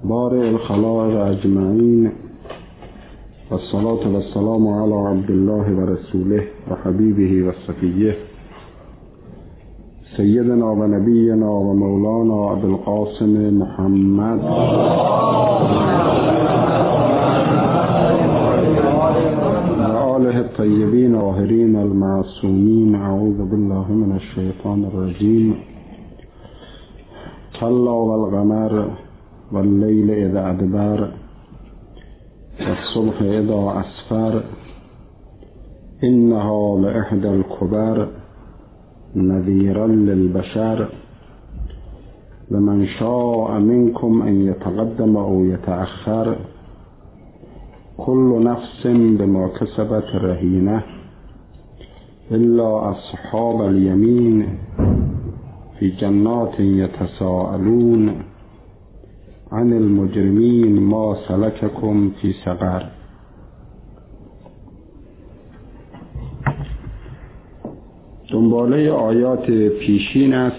بارئ الخلائق اجمعین و الصلاة و السلام علی عبد الله و رسوله و حبیبه و صفیه سیدنا و نبینا و مولانا ابوالقاسم محمد و آله الطیبین الطاهرین المعصومین. اعوذ بالله من الشیطان الرجیم. کلا والقمر واللیل اذا ادبر والصبح اذا اسفر انها لاحدی الکبر نذیرا للبشر لمن شاء منکم ان یتقدم او یتأخر كل نفس بما كسبت رهینه الا اصحاب الیمین فی جنات یتساءلون عن المجرمین ما سلککم فی سقر. دنباله آیات پیشین است.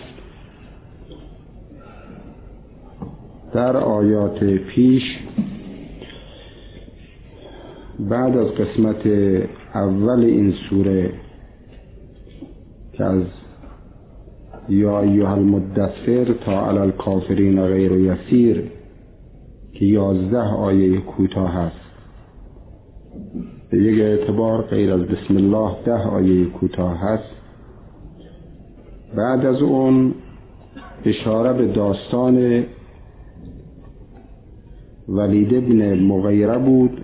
در آیات پیش بعد از قسمت اول این سوره که از یا ایها المدثر تا علی الکافرین غیر یسیر که 11 آیه کوتاه است، به یک اعتبار غیر از بسم الله 10 آیه کوتاه است. بعد از اون اشاره به داستان ولید بن مغیره بود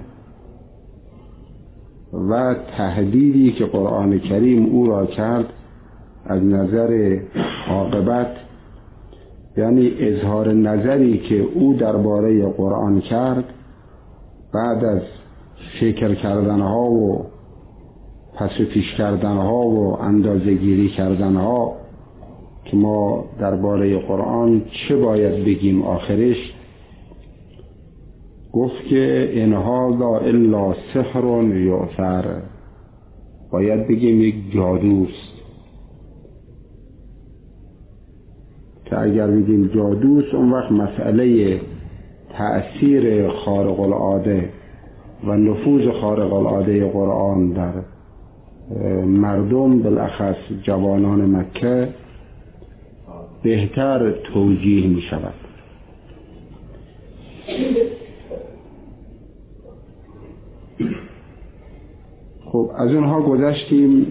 و تهدیدی که قرآن کریم او را کرد از نظر عاقبت، یعنی اظهار نظری که او درباره قرآن کرد بعد از فکر کردنها و پس پیش کردنها و اندازه گیری کردنها که ما درباره قرآن چه باید بگیم آخرش، گفت که ان هذا الا سحر یؤثر، باید بگیم یک جادوست، که اگر بگیم جادوست اون وقت مسئله تأثیر خارق العاده و نفوذ خارق العاده قرآن در مردم بالاخص جوانان مکه بهتر توجیه می شود. خب از اونها گذشتیم.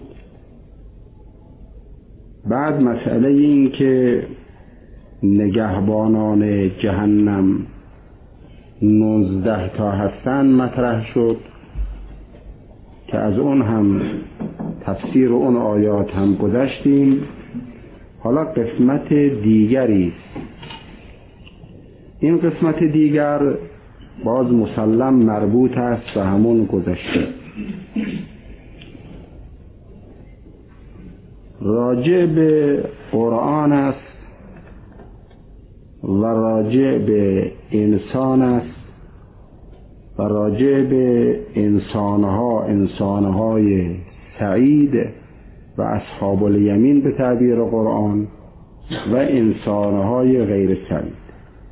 بعد مسئله این که نگهبانان جهنم 19 تا هستن مطرح شد که از اون هم تفسیر اون آیات هم گذشتیم. حالا قسمت دیگری، این قسمت دیگر باز مسلم مربوط است به همون گذشته، راجع به قرآن است و راجع به انسان است و راجع به انسانهای سعید و اصحاب الیمین به تعبیر قرآن و انسانهای غیر سعید.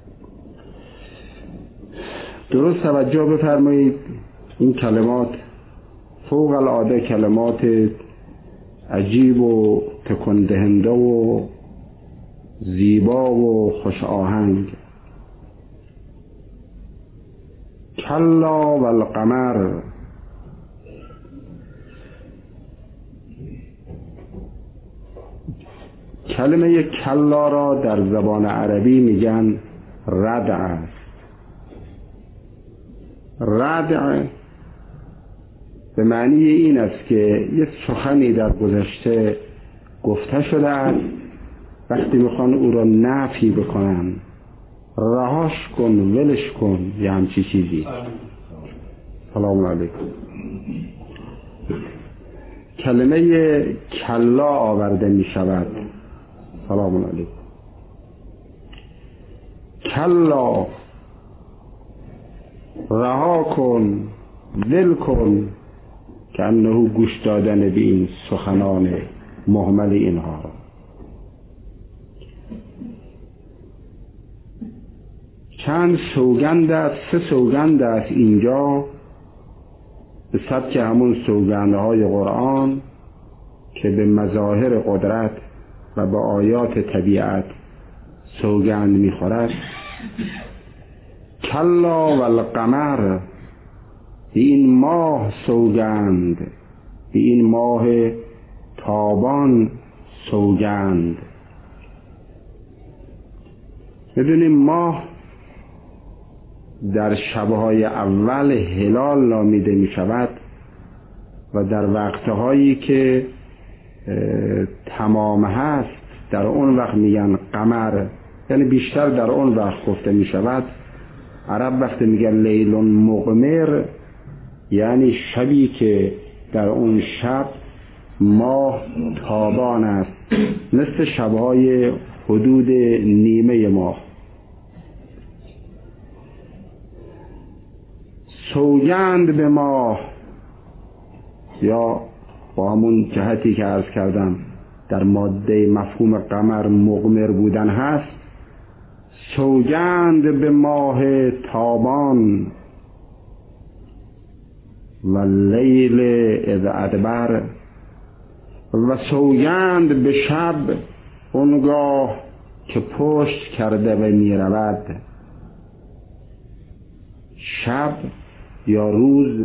درست توجه بفرمایید، این کلمات فوق العاده کلمات عجیب و تکان دهنده و زیبا و خوش آهنگ. کلا والقمر، کلمه کلا را در زبان عربی میگن ردع است. ردع به معنی این است که یک سخنی در گذشته گفته شده است، وقتی میخوان او را نفی بکنن، رهاش کن، ولش کن، یه همچی چیزی. سلام علیکم. کلمه کلا آورده می شود. سلام علیکم. کلا، رها کن، ول کن، که انه گوش دادن به این سخنان مهمل اینها. چند سوگند است، 3 سوگند است اینجا به سبک همون سوگندهای قرآن که به مظاهر قدرت و به آیات طبیعت سوگند میخورد. کلا والقمر، به این ماه سوگند، به این ماه تابان سوگند. بدونیم ماه در شبهای اول هلال نامیده می شود و در وقتهایی که تمام هست در اون وقت میگن قمر، یعنی بیشتر در اون وقت گفته می شود. عرب وقتی میگن لیل مقمر یعنی شبی که در اون شب ماه تابان است، مثل شبهای حدود نیمه ماه. سوگند به ماه، یا با همون جهتی که عرض کردم در ماده مفهوم قمر مقمر بودن هست، سوگند به ماه تابان و لیل اذ ادبر، و سوگند به شب اونگاه که پشت کرده و می رود. شب یا روز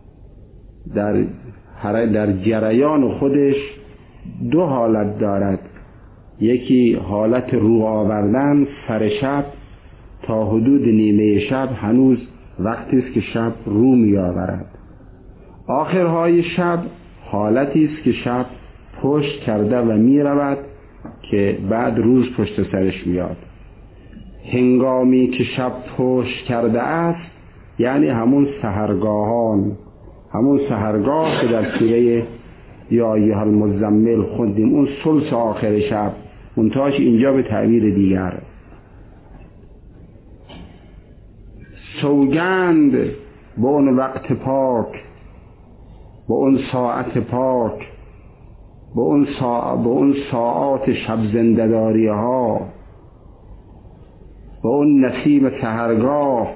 در جریان خودش 2 حالت دارد. یکی حالت رو آوردن سر شب، تا حدود نیمه شب هنوز وقتی است که شب رو می آورد. آخرهای شب حالتی است که شب پشت کرده و می رود که بعد روز پشت سرش میاد. هنگامی که شب پشت کرده است یعنی همون سحرگاهان، همون سحرگاه که در سوره یا ایها المزمل خوندیم، اون ثلث آخر شب، منتهاش اینجا به تعبیر دیگر. سوگند به اون وقت پاک، به اون ساعت پاک، به اون ساعات شب زنده‌داری ها، به اون نسیم سحرگاه.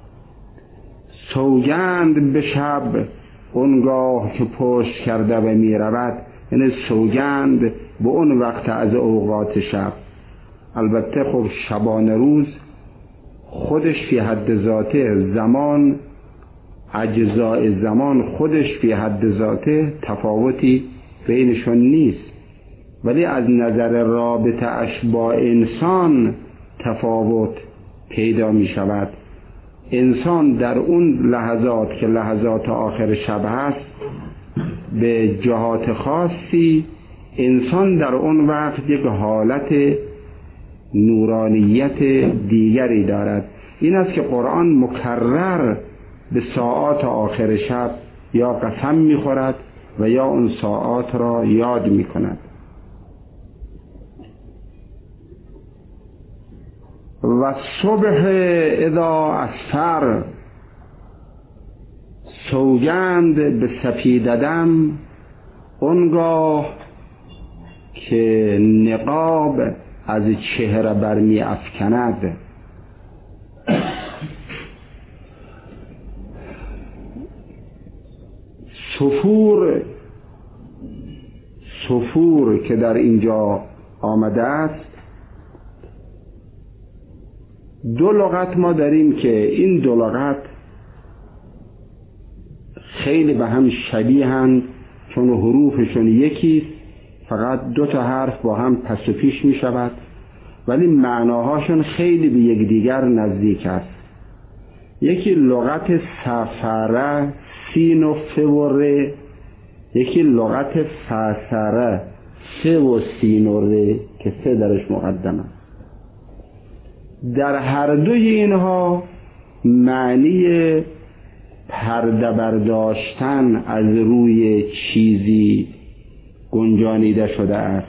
سوگند به شب اونگاه که پشت کرده و می رود، یعنی سوگند به اون وقت از اوقات شب. البته خب شبان روز خودش فی حد ذاته، زمان اجزای زمان خودش فی حد ذاته تفاوتی بینشون نیست، ولی از نظر رابطه اش با انسان تفاوت پیدا می شود. انسان در اون لحظات که لحظات آخر شب هست به جهات خاصی، انسان در اون وقت یک حالت نورانیت دیگری دارد. این است که قرآن مکرر به ساعات آخر شب یا قسم می‌خورد و یا اون ساعات را یاد می‌کند. و صبح اذا اسفر، سوگند به سپیددم اونگاه که نقاب از چهره برمی افکند. صفور که در اینجا آمده است، 2 لغت ما داریم که این 2 لغت خیلی به هم شبیهند، چون حروفشون یکیست، فقط 2 تا حرف با هم پس و پیش می شود، ولی معناهاشون خیلی به یکدیگر نزدیک است. یکی لغت سفره، سین و ف و ر، یکی لغت فسره، ف و سین و ر که ف درش مقدمه. در هر دوی اینها معنی پرده برداشتن از روی چیزی گنجانیده شده است.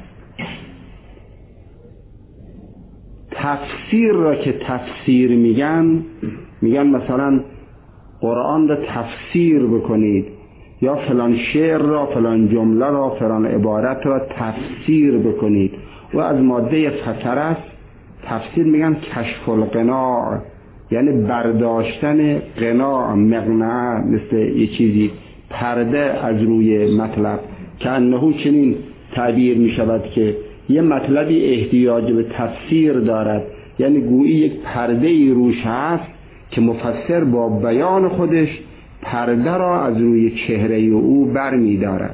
تفسیر را که تفسیر میگن مثلا قرآن را تفسیر بکنید، یا فلان شعر را، فلان جمله را، فلان عبارت را تفسیر بکنید. و از ماده فسر است. تفسیر میگن کشف القناع، یعنی برداشتن قناع، مقنعه، مثل یه چیزی پرده از روی مطلب، که انه چنین تعبیر می شود که یه مطلبی احتیاج به تفسیر دارد، یعنی گویی یک پرده ای روش هست که مفسر با بیان خودش پرده را از روی چهره او بر می دارد.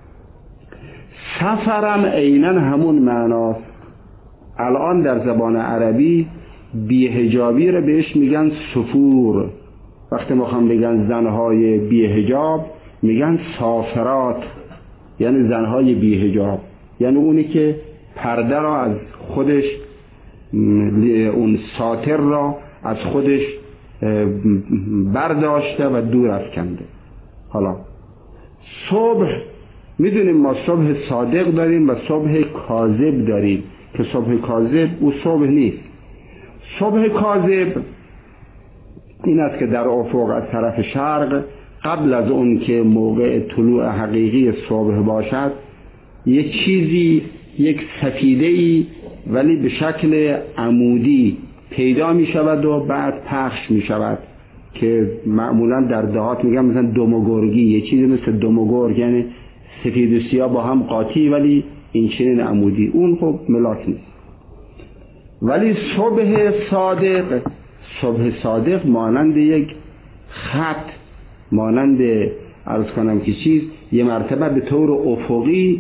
سفرم عیناً همون معناست. الان در زبان عربی بی‌حجابی را بهش میگن سفور. وقتی میخوام بگن زنهای بی‌حجاب میگن سافرات، یعنی زنهای بی‌حجاب، یعنی اونی که پرده را از خودش، اون ساتر را از خودش برداشته و دور افکنده. حالا صبح، میدونیم ما صبح صادق داریم و صبح کاذب داریم، که صبح کاذب او صبح نیست. صبح کاذب این است که در افق از طرف شرق، قبل از اون که موقع طلوع حقیقی صبح باشد، یک چیزی، یک سفیده‌ای ولی به شکل عمودی پیدا می شود و بعد پخش می شود، که معمولا در دهات میگن مثلا دموگرگی، یه چیزی مثل دموگرگ، یعنی سفید و سیاه با هم قاطی ولی این چنین عمودی. اون خب ملاک نیست. ولی صبح صادق مانند یک خط، مانند عرض کنم که چیز یه مرتبه به طور افقی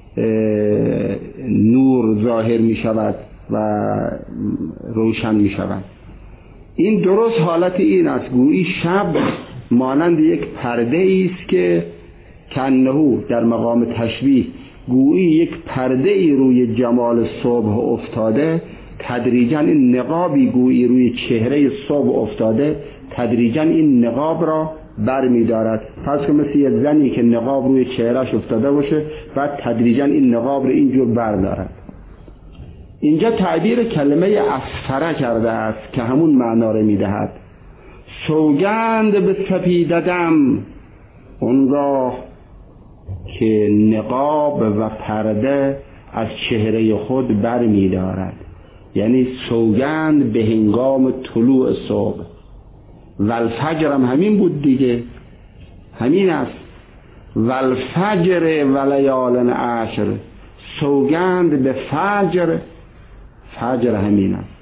نور ظاهر می شود و روشن می شود. این درست حالت این است، گویی شب مانند یک پرده است که کنهو در مقام تشبیه، گویی یک پرده ای روی جمال صبح افتاده، تدریجا این نقابی گویی روی چهره صبح افتاده، تدریجا این نقاب را بر می دارد. پس که مثل یک زنی که نقاب روی چهرهش افتاده باشه، بعد تدریجا این نقاب را اینجور بردارد. اینجا تعبیر کلمه اسفره کرده است که همون معنا را می دهد. سوگند به سپیددم، اونگاه که نقاب و پرده از چهره خود بر می دارد، یعنی سوگند به هنگام طلوع صبح. والفجر هم همین بود دیگه، همین است. والفجر ولیال عشر، سوگند به فجر، فجر همین است.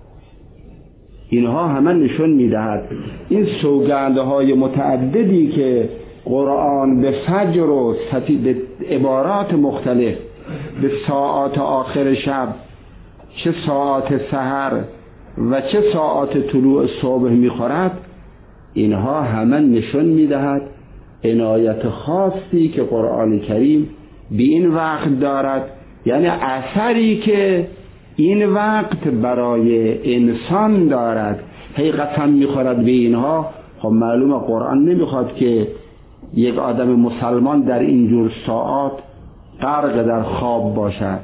اینها همه نشون میدهد این سوگندهای متعددی که قرآن به فجر و به عبارات مختلف، به ساعات آخر شب، چه ساعات سحر و چه ساعات طلوع صبح میخورد، اینها همه نشون میدهد عنایت خاصی که قرآن کریم به این وقت دارد، یعنی اثری که این وقت برای انسان دارد. هی قسم میخورد به اینها. خب معلومه قرآن نمیخواد که یک آدم مسلمان در اینجور ساعات غرق در خواب باشد.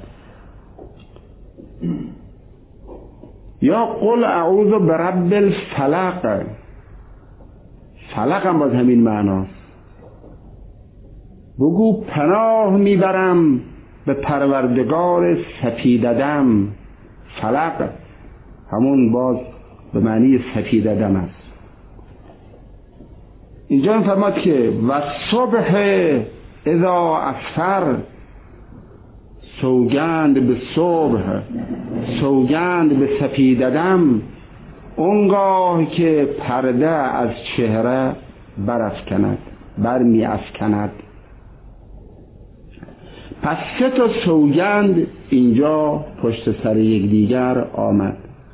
یا قل اعوذ برب الفلق، فلق هم باز همین معناست. بگو پناه میبرم به پروردگار سپیددم. فلق همون باز به معنی سپیددم است. اینجا فرماد که و صبح اذا اسفر، سوگند به صبح، سوگند به سپیددم، اونگاه که پرده از چهره برافکند، برمی افکند. پس سه تا سوگند اینجا پشت سر یک دیگر آمد.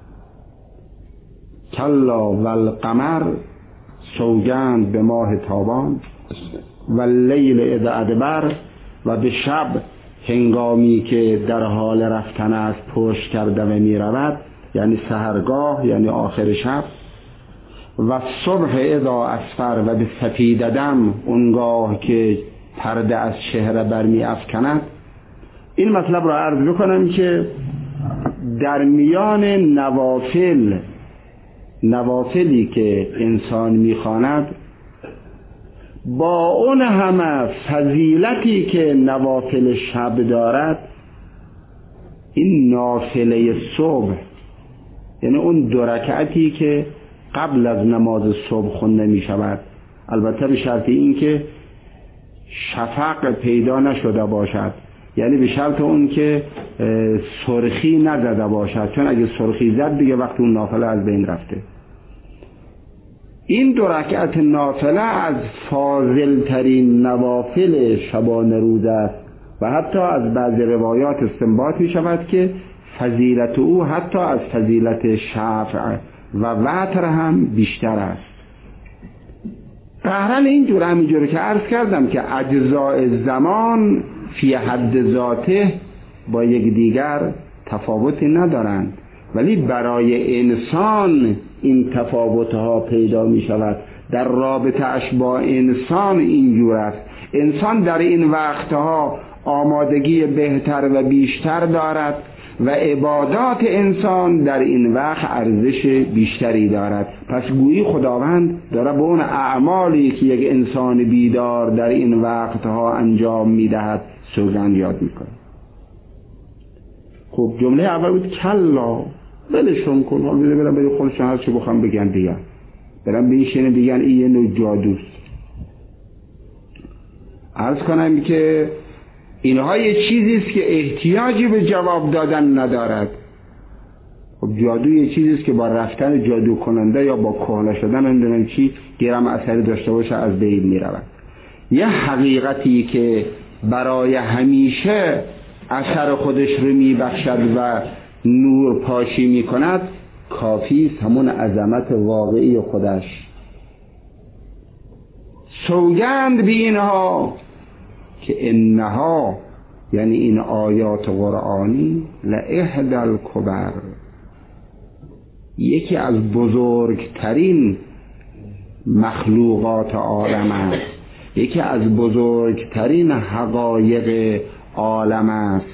کلا والقمر، سوگند به ماه تابان، و لیل اذ ادبر، و به شب هنگامی که در حال رفتن است پشت کرده و می رود، یعنی سحرگاه، یعنی آخر شب. و صبح اذا اسفر، و به سپیددم، اونگاه که پرده از چهره برمی افکند. این مطلب را عرض بکنم که در میان نوافلی که انسان میخواند، با اون همه فضیلتی که نوافل شب دارد، این نافله صبح، یعنی اون 2 رکعتی که قبل از نماز صبح خونده می شود، البته به شرط این که شفق پیدا نشده باشد، یعنی به شرط اون که سرخی نزده باشد، چون اگه سرخی زد دیگه وقت اون نافله از بین رفته. این 2 رکعت نافله از فاضل ترین نوافل شبانه روز است و حتی از بعض روایات استنباط می شود که فضیلت او حتی از فضیلت شفع و وتر هم بیشتر است. قهرن اینجوری که عرض کردم که اجزاء زمان فی حد ذاته با یکدیگر تفاوتی ندارند، ولی برای انسان این تفاوتها پیدا می شود. در رابطه اش با انسان اینجور است. انسان در این وقتها آمادگی بهتر و بیشتر دارد و عبادات انسان در این وقت ارزش بیشتری دارد. پس گویی خداوند داره به اون اعمالی که یک انسان بیدار در این وقتها انجام میدهد سوگند یاد میکنه. خب جمله اول بود کلا، بلشون کن، حال بیده برم بری خودشون هر چه بخوام بگن دیگن، برم بینشینه دیگن این یه نوع جادوست. عرض کنم که اینها یه چیزیست که احتیاجی به جواب دادن ندارد. خب جادو یه چیزیست که با رفتن جادو کننده یا با کهنه شدن نمیدونم چی گرم اثری داشته باشه از بین میرود. یه حقیقتی که برای همیشه اثر خودش رو میبخشد و نور پاشی میکند کافیست، همون عظمت واقعی خودش. سوگند بی اینها که انها، یعنی این آیات قرآنی، لإحدی الکبر، یکی از بزرگترین مخلوقات عالم است، یکی از بزرگترین حقایق عالم است.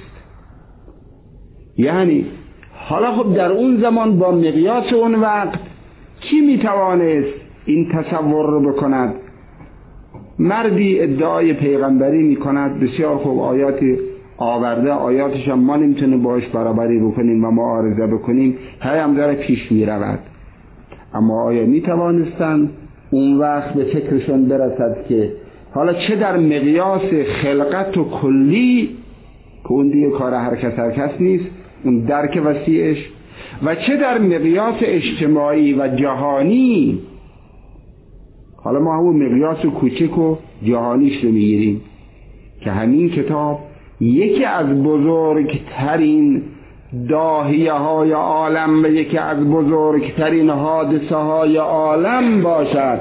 یعنی حالا خب در اون زمان با مقیاس اون وقت کی میتوانست این تصور رو بکند؟ مردی ادعای پیغمبری میکند، بسیار خوب آیاتی آورده، آیاتش هم ما نمیتونیم باش برابری بکنیم و معارضه بکنیم، هم داره پیش میرود. اما آیا میتوانستن اون وقت به فکرشون برسد که حالا چه در مقیاس خلقت و کلی که اون دیگه کار هر کس نیست، اون درک وسیعش، و چه در مقیاس اجتماعی و جهانی، حالا ما همون مقیاس کوچک و جهانیش رو میگیریم که همین کتاب یکی از بزرگترین داهیه های عالم و یکی از بزرگترین حادثه های عالم باشد.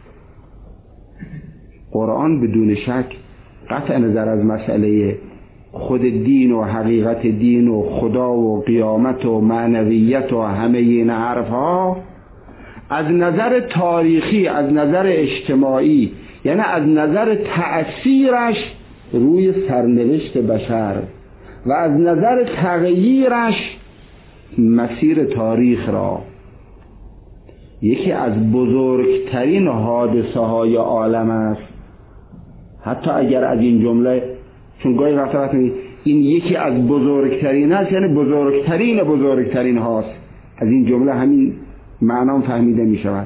قرآن بدون شک قطع نظر از مسئله خود دین و حقیقت دین و خدا و قیامت و معنویت و همه این حرفها، از نظر تاریخی، از نظر اجتماعی، یعنی از نظر تأثیرش روی سرنوشت بشر و از نظر تغییرش مسیر تاریخ را، یکی از بزرگترین حادثه های عالم است. حتی اگر از این جمله، چون گاهی وقتا این یکی از بزرگترین است، یعنی بزرگترین هاست، از این جمله همین معنام فهمیده می شود.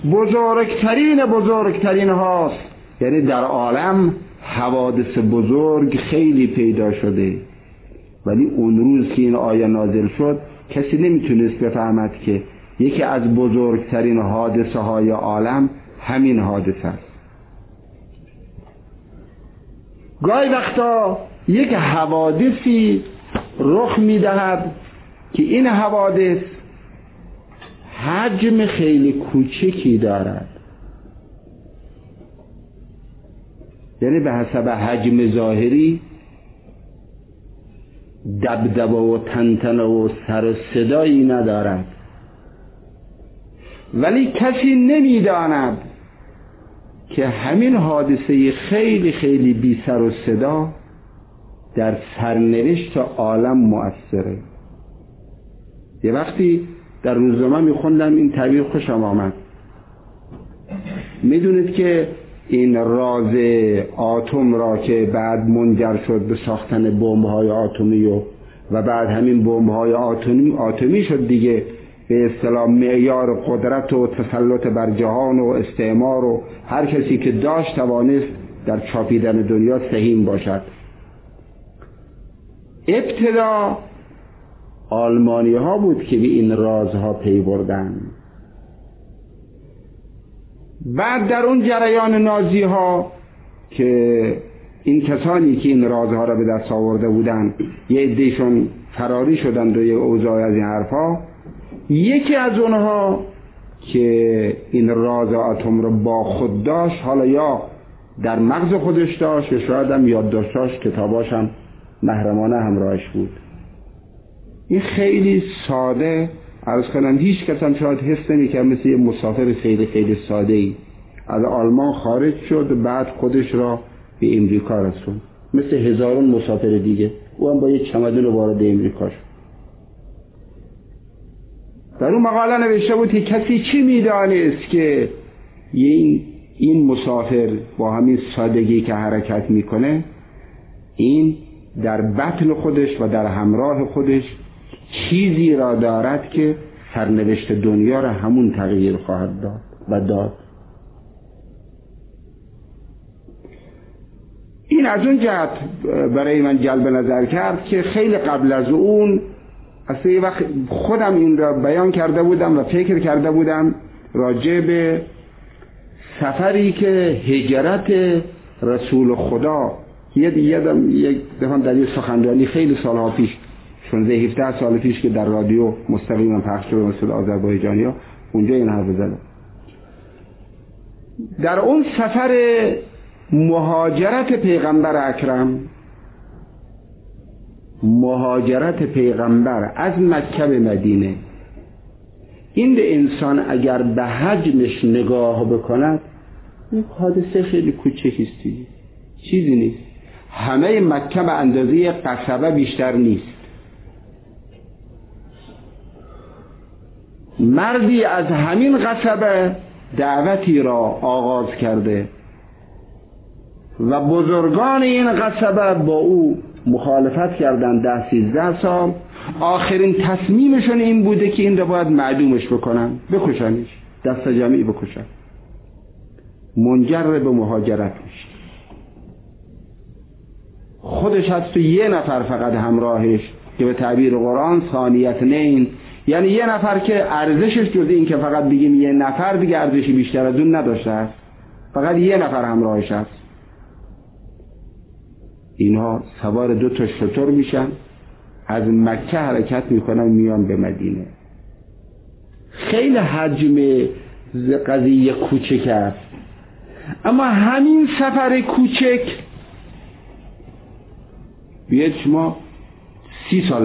بزرگترین هاست، یعنی در عالم حوادث بزرگ خیلی پیدا شده، ولی اون روز که این آیه نازل شد کسی نمیتونست بفهمد که یکی از بزرگترین حادثه های عالم همین حادثه است. گاهی وقتا یک حوادثی رخ میدهد که این حوادث حجم خیلی کوچکی دارد، یعنی به حسب حجم ظاهری دبدبه و تنتنه و سر و صدایی ندارد، ولی کسی نمیداند که همین حادثه خیلی خیلی بی سر و صدا در سرنوشت عالم مؤثره. یه وقتی در روزنامه میخوندم این تعبیر خوشم آمد. میدونید که این راز آتم را که بعد منجر شد به ساختن بمب‌های آتمی و بعد همین بمب‌های آتمی شد دیگه به اصطلاح معیار قدرت و تسلط بر جهان و استعمار و هر کسی که داشت توانست در چاپیدن دنیا سهیم باشد. ابتدا آلمانی ها بود که به این رازها پی بردن. بعد در اون جریان نازی ها که این کسانی که این رازها را به دست آورده بودن یه عدهشون فراری شدند و یه اوضاع از این حرفا، یکی از اونها که این راز اتم را با خود داشت، حالا یا در مغز خودش داشت یا شاید هم یادداشتاش کتاباش هم محرمانه همراهش بود. این خیلی ساده عرض کنم، هیچ کس هم شاید حس نمی‌کرد، مثل یه مسافر خیلی خیلی ساده‌ای از آلمان خارج شد، بعد خودش را به امریکا رسوند، مثل هزاران مسافر دیگه. او هم با یک چمدان وارد امریکا شد. در اون مقاله نوشته بود که کسی چی میدانست که این مسافر با همین سادگی که حرکت میکنه، این در بطن خودش و در همراه خودش چیزی را دارد که سرنوشت دنیا را همون تغییر خواهد داد و داد. این از اون جهت برای من جلب نظر کرد که خیلی قبل از اون اصلا یه وقت خودم این را بیان کرده بودم و فکر کرده بودم راجع به سفری که هجرت رسول خدا یک دفعه در یه سخنرانی خیلی سالها پیش 16-17 سال پیش که در رادیو مستقیما پخش شد مثل آذربایجانیا، اونجا این حرف زدم. در اون سفر مهاجرت پیغمبر اکرم، مهاجرت پیغمبر از مکه به مدینه، این انسان اگر به حجمش نگاه بکند یک حادثه خیلی کوچکیست، چیزی نیست. همه مکه به اندازه قصبه بیشتر نیست. مردی از همین قصبه دعوتی را آغاز کرده و بزرگان این قصبه با او مخالفت کردن 10-13 سال. آخرین تصمیمشون این بوده که این را باید معدومش بکنن، بکشنش، دست جمعی بکشن. منجر به مهاجرت میشه. خودش هست و یه نفر فقط همراهش که به تعبیر قرآن ثانیت نین، یعنی یه نفر که ارزشش جز این که فقط بگیم یه نفر دیگه ارزشی بیشتر از اون نداشته است، فقط یه نفر همراهش هست. اینها سوار 2 تا شتر میشن، از مکه حرکت میکنن میان به مدینه. خیلی حجم قضیه کوچک است، اما همین سفر کوچک بیاید شما 30 سال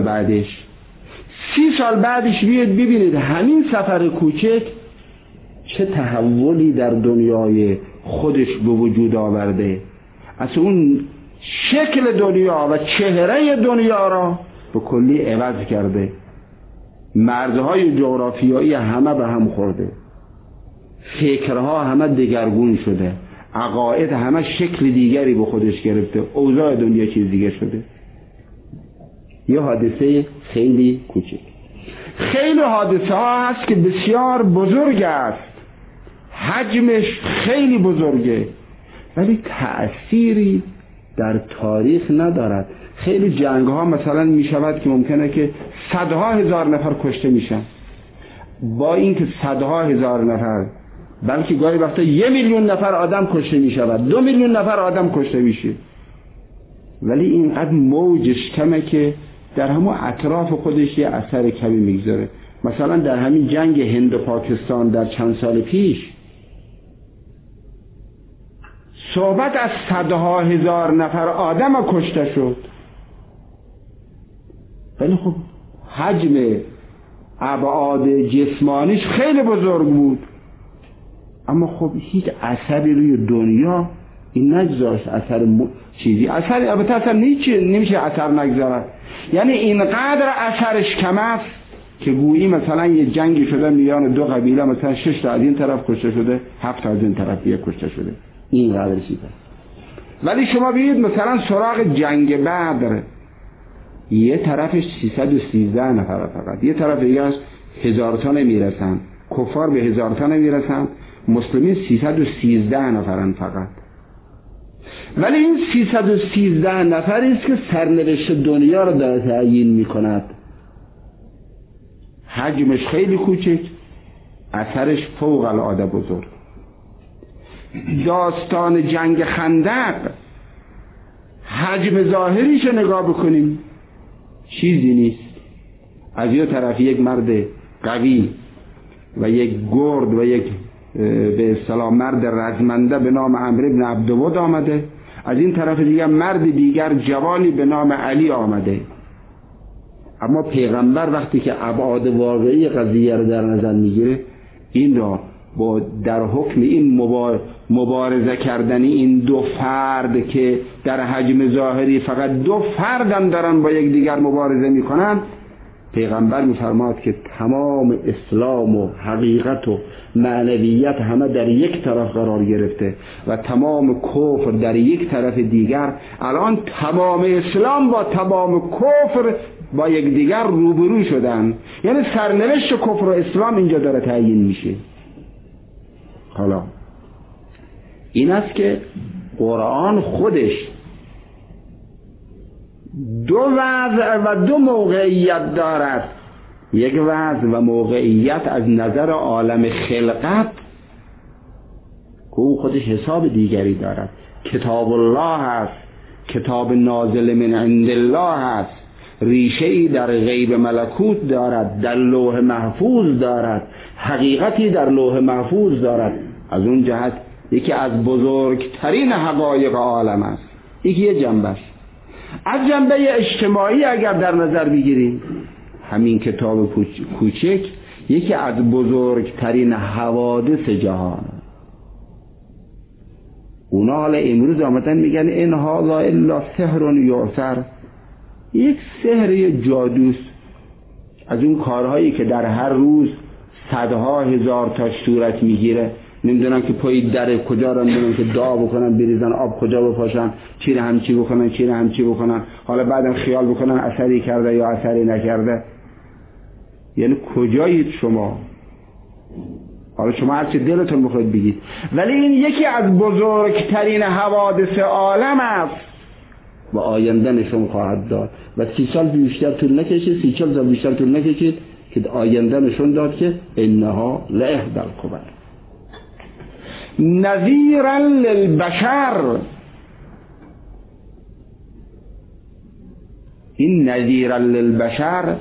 بعدش بیاید ببینید همین سفر کوچک چه تحولی در دنیای خودش به وجود آورده. اصلا اون شکل دنیا و چهره دنیا را به کلی عوض کرده. مرزهای جغرافیایی همه به هم خورده، فکرها همه دگرگون شده، عقاید همه شکل دیگری به خودش گرفته، اوضاع دنیا چیز دیگه شده. یه حادثه خیلی کوچک. خیلی حادثه ها هست که بسیار بزرگ است، حجمش خیلی بزرگه ولی تأثیری در تاریخ ندارد. خیلی جنگ ها مثلا می شود که ممکنه که صدها هزار نفر کشته میشن، با اینکه صدها هزار نفر بلکه گاهی وقتا 1 میلیون نفر آدم کشته می شود، 2 میلیون نفر آدم کشته میشه، ولی اینقدر موجش کمه که در همون اطراف خودش یه اثر کمی میگذاره. مثلا در همین جنگ هند و پاکستان در چند سال پیش صحبت از صدها هزار نفر آدم کشته شد، ولی خب حجم ابعاد جسمانیش خیلی بزرگ بود، اما خب هیچ اثری روی دنیا این نگذاشت. اثر چیزی اثری البته اثر نمیشه اثر نگذارد، یعنی اینقدر اثرش کم است که گویی مثلا یه جنگی شده میان 2 قبیله، مثلا 6 تا از این طرف کشته شده، 7 تا از این طرف یه کشته شده، اینقدر چیزه. ولی شما ببینید مثلا سراغ جنگ بدر، یه طرفش 313 نفر فقط، یه طرف دیگه 3 1000 تا نمیرسن، کفار به 1000 تا نمیرسن، مسلمین 313 نفرن فقط. ولی این 313 نفری است که سرنوشت دنیا را داره تعیین میکند. حجمش خیلی کوچک، اثرش فوق العاده بزرگ. داستان جنگ خندق حجم ظاهریش نگاه بکنیم چیزی نیست. از یه طرف یک مرد قوی و یک گرد و یک به اصطلاح مرد رزمنده به نام عمرو بن عبدود آمده، از این طرف دیگر مرد دیگر جوانی به نام علی آمده. اما پیغمبر وقتی که ابعاد واقعی قضیه رو در نظر میگیره، این را با در حکم این مبارزه کردنی این دو فرد که در حجم ظاهری فقط دو فردن دارن با یک دیگر مبارزه میکنن، پیغمبر میفرماد که تمام اسلام و حقیقت و معنویت همه در یک طرف قرار گرفته و تمام کفر در یک طرف دیگر. الان تمام اسلام با تمام کفر با یک دیگر روبرو شدن، یعنی سرنوشت کفر و اسلام اینجا داره تعیین میشه. حالا این است که قرآن خودش دو وضع و دو موقعیت دارد. یک وضع و موقعیت از نظر عالم خلقت که او خودش حساب دیگری دارد. کتاب الله هست، کتاب نازل من عند الله هست، ریشه‌ای در غیب ملکوت دارد، در لوح محفوظ دارد، حقیقتی در لوح محفوظ دارد. از اون جهت یکی از بزرگترین حقایق عالم است. یکی یه جنبش. از جنبه اجتماعی اگر در نظر بگیریم، همین کتاب کوچک یکی از بزرگترین حوادث جهان. اونا حالا امروز آمدن میگن این هذا الا سحر یؤثر، یک سحر جادوست. از اون کارهایی که در هر روز صدها هزار تا صورت میگیره. نمیدونن که پای در کجا را نمیدونن که دعا بکنن، بریزن آب کجا بپاشن، چی را همچی بکنن، چی را همچی بکنن، حالا بعدم خیال بکنن اثری کرده یا اثری نکرده. یعنی کجایید شما؟ حالا شما هر چی دلتون بخواید بگید، ولی این یکی از بزرگترین حوادث عالم است و آینده نشون خواهد داد و 30 سال بیشتر طول نکشید، 30 سال بیشتر طول نکشید که آینده نشون داد که انها لإحدى الکبر نذیرا للبشر. این نذیرا للبشر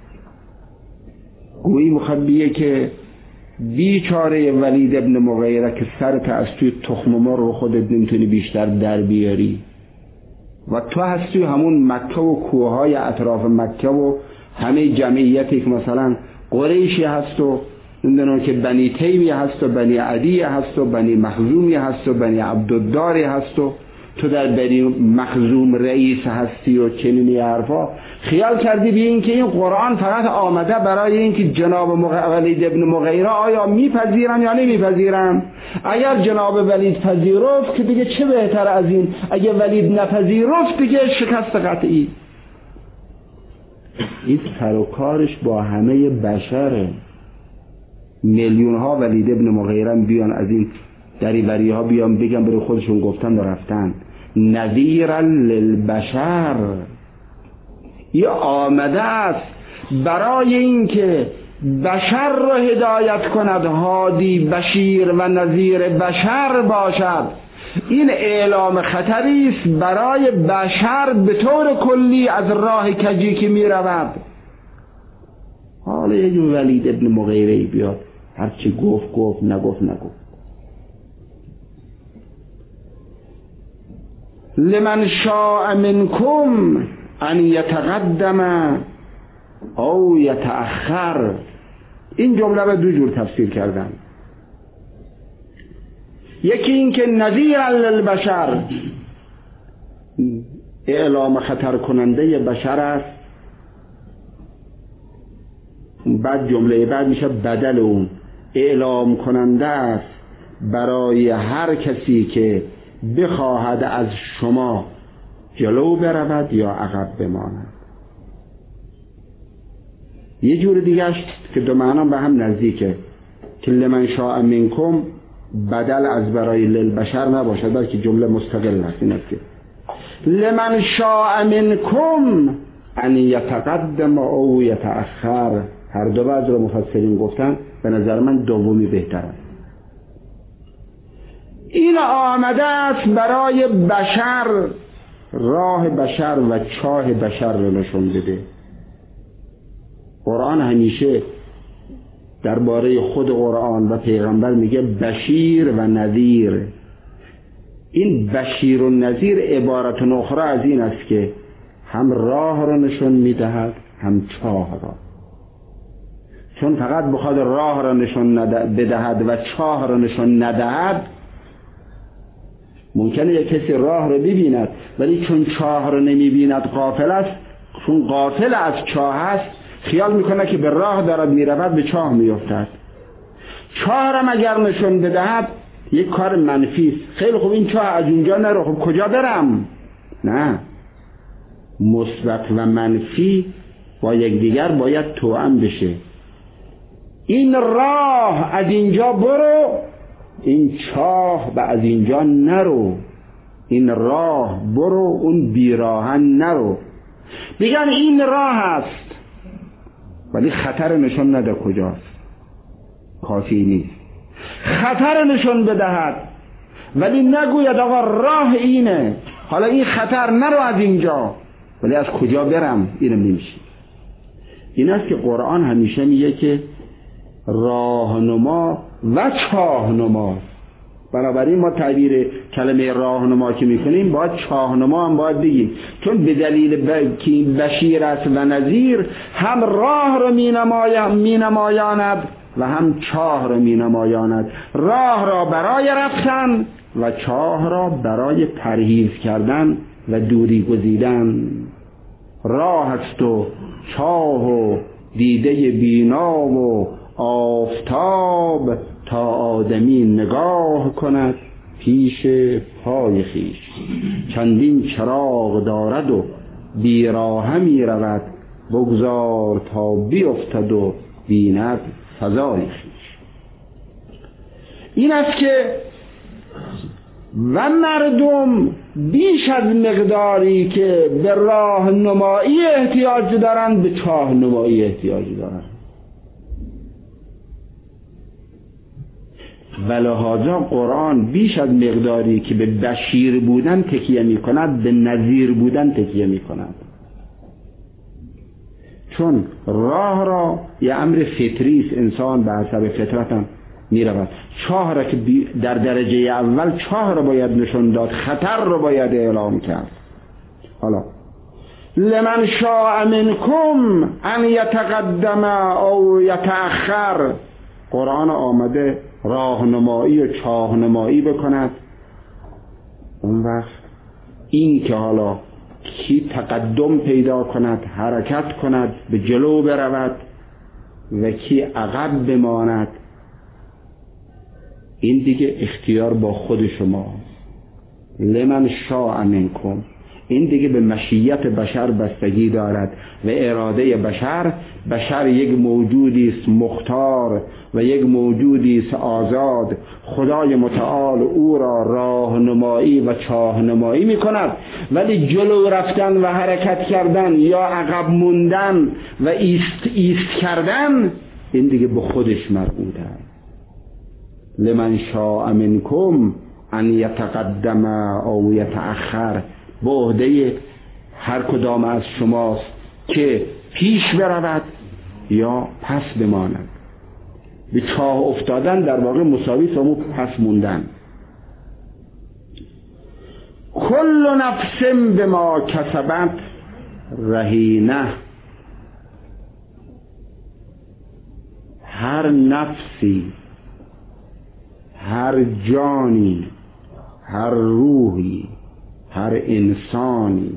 گویی مخبیه که بیچاره ولید ابن مغیره که سرت از توی تخم مرغ خودت نمیتونی بیشتر در بیاری و تو هستی همون مکه و کوههای اطراف مکه و همه جمعیتی که مثلا قریشی هست و نمیدونم که بنی تیمی هست و بنی عدی هست و بنی مخزومی هست و بنی عبدالداری هست و تو در بنی مخزوم رئیس هستی و چنینی حرفا. خیال کردی بی این که این قرآن فقط آمده برای این که جناب ولید ابن مغیره آیا میپذیرن یا نمیپذیرن؟ اگر جناب ولید پذیرفت که دیگه چه بهتر از این، اگه ولید نپذیرفت دیگه شکست قطعی. این سر و کارش با همه بشره. میلیون ها ولید ابن مغیره بیان از این دریوری ها بیان بگن برای خودشون گفتن و رفتن. نذیرا للبشر، این آمده است برای اینکه بشر را هدایت کند، هادی بشیر و نذیر بشر باشد. این اعلام خطری است برای بشر به طور کلی از راه کجی که می رود. حالا یک ولید ابن مغیره بیاد هرچی گفت نگفت. لمن شاء منکم ان یتقدم او یتأخر. این جمله رو دو جور تفسیر کردن. یکی این که نذیرا للبشر اعلام خطر کننده بشر است، بعد جمله بعد میشه بدل اون، اعلام کننده است برای هر کسی که بخواهد از شما جلو برود یا عقب بماند. یه جور دیگهش که دو معنا به هم نزدیکه که لمن شاء منکم بدل از برای للبشر نباشد، بلکه جمله مستقل است. این است که لمن شاء منکم ان یتقدم او یتأخر. هر دو بعض رو مفسرین گفتن به نظر من دومی بهتره. این آمده است برای بشر راه بشر و چاه بشر رو نشون بده. قرآن همیشه درباره خود قرآن و پیغمبر میگه بشیر و نذیر. این بشیر و نذیر عبارت اخرى از این است که هم راه را نشون میدهد هم چاه را. چون فقط بخواد راه را نشون بدهد و چاه را نشون ندهد، ممکنه یک کسی راه را ببیند ولی چون چاه را نمیبیند غافل است، چون غافل از چاه است خیال میکنه که به راه دارد میرود، به چاه میافتد. چاه را اگر نشون بدهد یک کار منفی است. خیلی خوب این چاه از اونجا نرو، خب کجا برم؟ نه، مثبت و منفی با یکدیگر باید توأم بشه. این راه از اینجا برو، این چاه و از اینجا نرو. این راه برو، اون بیراهن نرو. بگن این راه است ولی خطر نشون نده کجاست، کافی نیست. خطر نشون بدهد ولی نگوید آقا راه اینه، حالا این خطر نرو از اینجا، ولی از کجا برم اینم نمیشه. این است که قرآن همیشه میگه که راهنما و چاهنما. بنابراین ما تعبیر کلمه راهنما که میکنیم باید چاهنما هم باید بگیم، چون به دلیل که بشیر است و نذیر هم راه رو مینمایاند و هم چاه را مینمایاند. راه را برای رفتن و چاه را برای پرهیز کردن و دوری گزیدن. راه است و چاه و دیده بینا و آفتاب تا آدمی نگاه کند پیش پای خیش. چندین چراغ دارد و بیراه می رود، بگذار تا بیفتد و بیند فضای خیش. این است که و مردم بیش از مقداری که به راهنمایی احتیاج دارند به چاهنمایی احتیاج دارند. ولهذا قرآن بیش از مقداری که به بشیر بودن تکیه می کند به نذیر بودن تکیه می کند. چون راه را یه امر فطری است، انسان به حسب فطرت هم می رود. چاه را که در درجه اول چاه را باید نشون داد، خطر را باید اعلام کرد. حالا لمن شاء منکم ان یتقدم او یتأخر، قرآن آمده راهنمایی و چاهنمایی بکند. اون وقت این که حالا کی تقدم پیدا کند، حرکت کند، به جلو برود و کی عقب بماند، این دیگه اختیار با خود شما. لمن شاء منکم، این دیگه به مشیت بشر بستگی دارد و اراده بشر. بشر یک موجودی است مختار و یک موجودی است آزاد. خدای متعال او را راهنمایی و چاهنمایی می کند، ولی جلو رفتن و حرکت کردن یا عقب موندن و ایست کردن این دیگه به خودش مربوط است. لمن شاء منکم ان یتقدم او یتأخر، به عهده هر کدام از شماست که پیش برود یا پس بماند. به چاه افتادن در واقع مساوی سمو پس موندن. کل نفس بما کسبت رهینه، هر نفسی، هر جانی، هر روحی، هر انسانی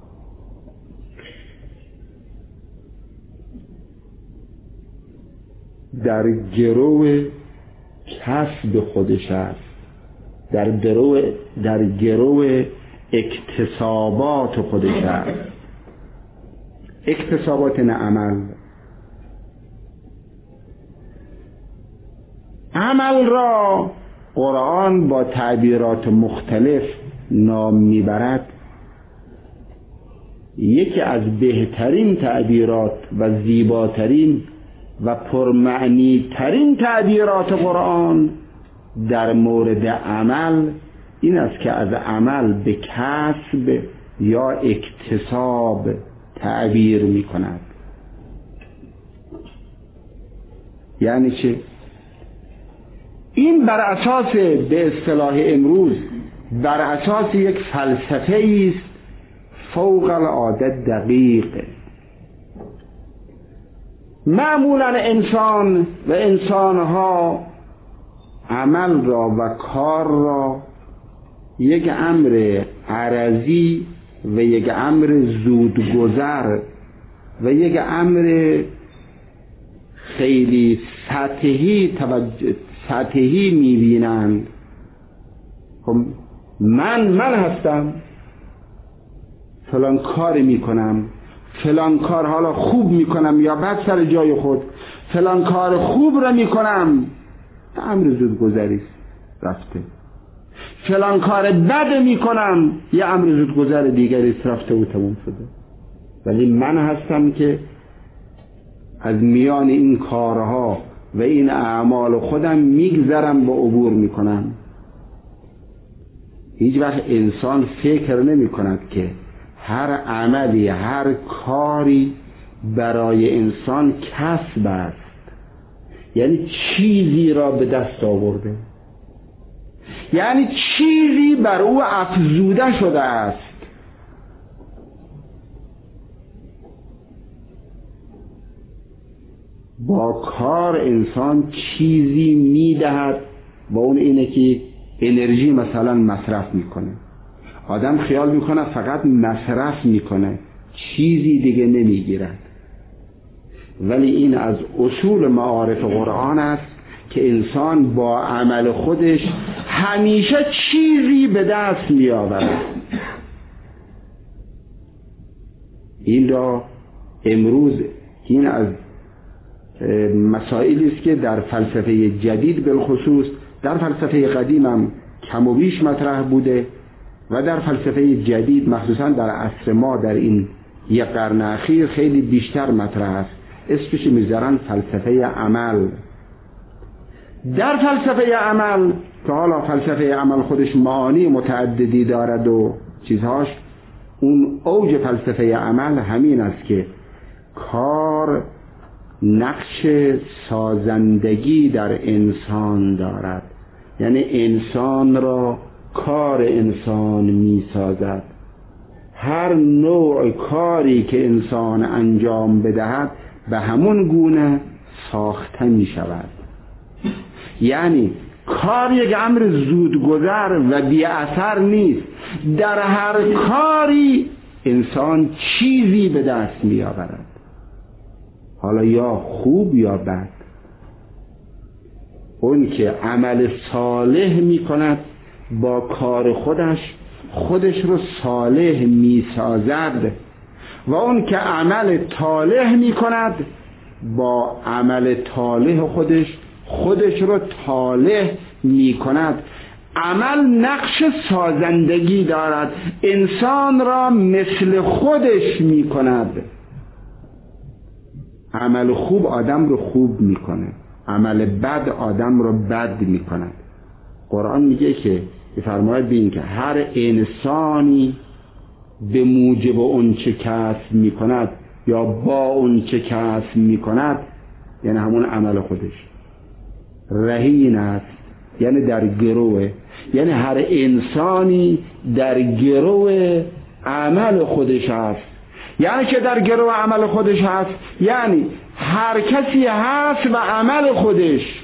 در گرو کسب خودش است، در گرو اکتسابات خودش است. اکتسابات نه عمل، عمل را قرآن با تعبیرات مختلف نام میبرد. یکی از بهترین تعبیرات و زیباترین و پرمعنی ترین تعبیرات قرآن در مورد عمل این است که از عمل به کسب یا اکتساب تعبیر می کند. یعنی چه؟ این بر اساس به اصطلاح امروز بر اساس یک فلسفه است فوق العاده دقیق. معمولا انسان و انسانها عمل را و کار را یک امر عرضی و یک امر زودگذر و یک امر خیلی سطحی میبینند. خب من هستم، فلان کار میکنم، فلان کار حالا خوب میکنم یا بد سر جای خود، فلان کار خوب را میکنم، امر زودگذری رفته. فلان کار بد میکنم، یه امر زودگذر دیگری رفته و تموم شده. ولی من هستم که از میان این کارها و این اعمال خودم میگذرم و عبور میکنم. هیچ وقت انسان فکر نمی کند که هر عملی، هر کاری برای انسان کسب است، یعنی چیزی را به دست آورده، یعنی چیزی بر او افزوده شده است. با کار انسان چیزی میدهد، با اون اینه که انرژی مثلا مصرف میکنه. آدم خیال میکنه فقط مصرف میکنه، چیزی دیگه نمیگیرد. ولی این از اصول معارف قرآن است که انسان با عمل خودش همیشه چیزی به دست میآورد. این را امروز این از مسائلی است که در فلسفه جدید بالخصوص، در فلسفه قدیم هم کم و بیش مطرح بوده و در فلسفه جدید مخصوصا در عصر ما در این یک قرن اخیر خیلی بیشتر مطرح است. اسمش میذارن فلسفه عمل. در فلسفه عمل که حالا فلسفه عمل خودش معانی متعددی دارد و چیزهاش، اون اوج فلسفه عمل همین است که کار نقش سازندگی در انسان دارد، یعنی انسان را کار انسان می سازد. هر نوع کاری که انسان انجام بدهد به همون گونه ساخته می شود. یعنی کار یک امر زودگذر و بی اثر نیست. در هر کاری انسان چیزی به دست می آورد، حالا یا خوب یا بد. اون که عمل صالح می کند با کار خودش رو صالح می سازد و اون که عمل طالح می کند با عمل طالح خودش رو طالح می کند. عمل نقش سازندگی دارد، انسان را مثل خودش می کند. عمل خوب آدم رو خوب می کنه، عمل بد آدم رو بد می کند. قرآن میگه که فرماید بین که هر انسانی به موجب اون چه کسب می کند یا با اون چه کسب می کند، یعنی همون عمل خودش، رهین است، یعنی در گروه، یعنی هر انسانی در گروه عمل خودش است. یعنی که در گروه عمل خودش هست، یعنی هر کسی هست و عمل خودش